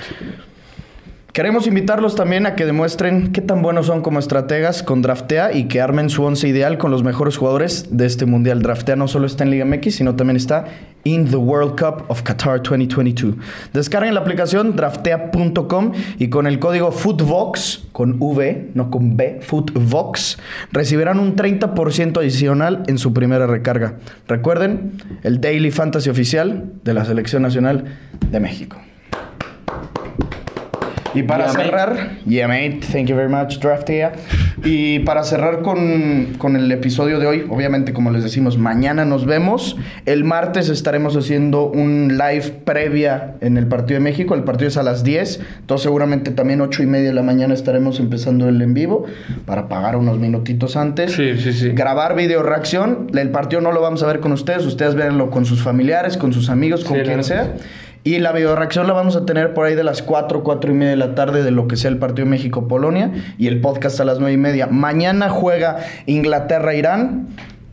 Queremos invitarlos también a que demuestren qué tan buenos son como estrategas con Draftea y que armen su once ideal con los mejores jugadores de este mundial. Draftea no solo está en Liga M X, sino también está in the World Cup of Qatar veinte veintidós. Descarguen la aplicación draftea punto com y con el código FOOTVOX, con V, no con B, FOOTVOX, recibirán un treinta por ciento adicional en su primera recarga. Recuerden, el Daily Fantasy oficial de la Selección Nacional de México. Y para Yeah, cerrar, mate. yeah, mate, thank you very much, Draftea. Y para cerrar con, con el episodio de hoy, obviamente, como les decimos, mañana nos vemos. El martes estaremos haciendo un live previa en el partido de México. El partido es a las diez. Entonces, seguramente también ocho y media de la mañana estaremos empezando el en vivo para pagar unos minutitos antes. Sí, sí, sí. Grabar video reacción. El partido no lo vamos a ver con ustedes. Ustedes véanlo con sus familiares, con sus amigos, con Sí, quien la sea. neta. Y la videoreacción la vamos a tener por ahí de las cuatro, cuatro y media de la tarde de lo que sea el partido México-Polonia. Y el podcast a las nueve y media. Mañana juega Inglaterra-Irán.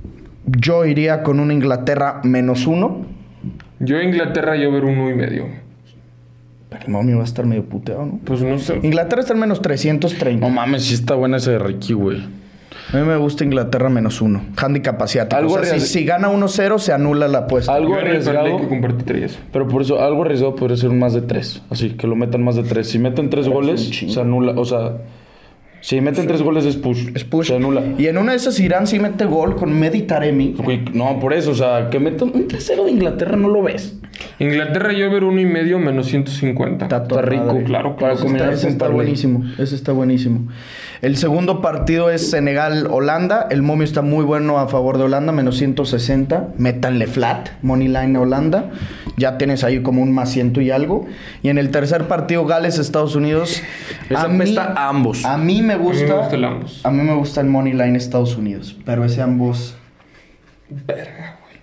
Yo iría con una Inglaterra menos uno. Yo Inglaterra, yo ver uno y medio. Pero el momio va a estar medio puteado, ¿no? Pues no sé. Inglaterra está en menos trescientos treinta. No mames, sí está buena ese de Ricky, güey. A mí me gusta Inglaterra menos uno. Handicap asiático. Algo O sea, si, arriesg- si gana uno cero, se anula la apuesta. Algo Yo en el arriesgado. parlay que compartí traía eso. Pero por eso, algo arriesgado podría ser un más de tres. Así, que lo metan más de tres. Si meten tres goles, se anula. O sea, si meten tres goles es push. Es push. Se anula. Y en una de esas Irán sí mete gol con Mehdi Taremi. Güey, no, por eso, o sea, que metan un tres cero de Inglaterra no lo ves. Inglaterra, yo ver uno y medio menos ciento cincuenta. Está toda rico, madre. claro, para Ese combinar está, ese con está parlay. buenísimo. Ese está buenísimo. El segundo partido es Senegal-Holanda. El momio está muy bueno a favor de Holanda, menos ciento sesenta. Métanle flat, money line a Holanda. Ya tienes ahí como un más ciento y algo. Y en el tercer partido, Gales-Estados Unidos. Esa apesta a ambos. A mí me gusta. A mí me gusta el ambos. A mí me gusta el money line Estados Unidos. Pero ese ambos. Verga, güey.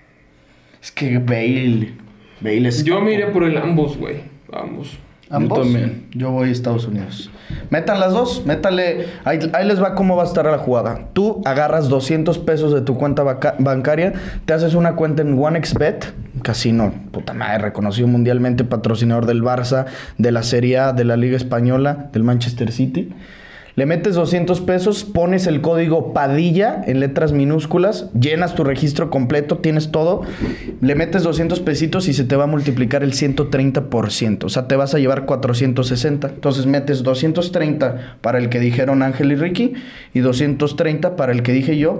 Es que Bale. Bale es. Yo me iré por el ambos, güey. Ambos. ¿Ambos? Yo también. Yo voy a Estados Unidos. Metan las dos. Métale. Ahí, ahí les va cómo va a estar la jugada. Tú agarras doscientos pesos de tu cuenta vaca- bancaria, te haces una cuenta en OneXBet, casino, puta madre, reconocido mundialmente, patrocinador del Barça, de la Serie A, de la Liga Española, del Manchester City. Le metes doscientos pesos, pones el código Padilla en letras minúsculas, llenas tu registro completo, tienes todo, le metes doscientos pesitos y se te va a multiplicar el ciento treinta por ciento. O sea, te vas a llevar cuatrocientos sesenta. Entonces metes doscientos treinta para el que dijeron Ángel y Ricky y doscientos treinta para el que dije yo.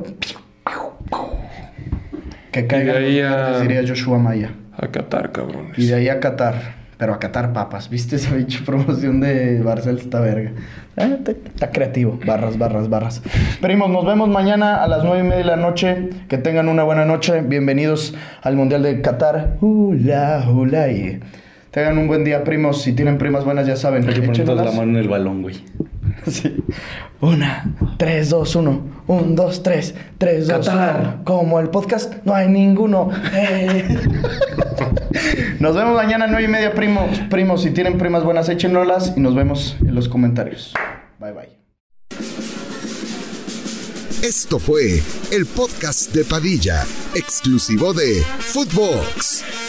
Que caigan ahí los a- verdes, diría Joshua Maya. A Qatar, cabrones. Y de ahí a Qatar. Pero a Qatar papas. ¿Viste esa bicha promoción de Barcel? Está verga. Eh, te- Está creativo. Barras, barras, barras. Primos, nos vemos mañana a las nueve y media de la noche. Que tengan una buena noche. Bienvenidos al Mundial de Qatar. Hula, hula, yeah. Tengan un buen día, primos. Si tienen primas buenas, ya saben. Hay que poner todas échenlas. la mano en el balón, güey. Sí. Una, tres, dos, uno. Un, dos, tres. Tres, dos, Qatar. uno. Como el podcast, no hay ninguno. Eh. Nos vemos mañana a nueve y media, primos. Primos, si tienen primas buenas, échenlas y nos vemos en los comentarios. Bye, bye. Esto fue el podcast de Padilla, exclusivo de Footbox.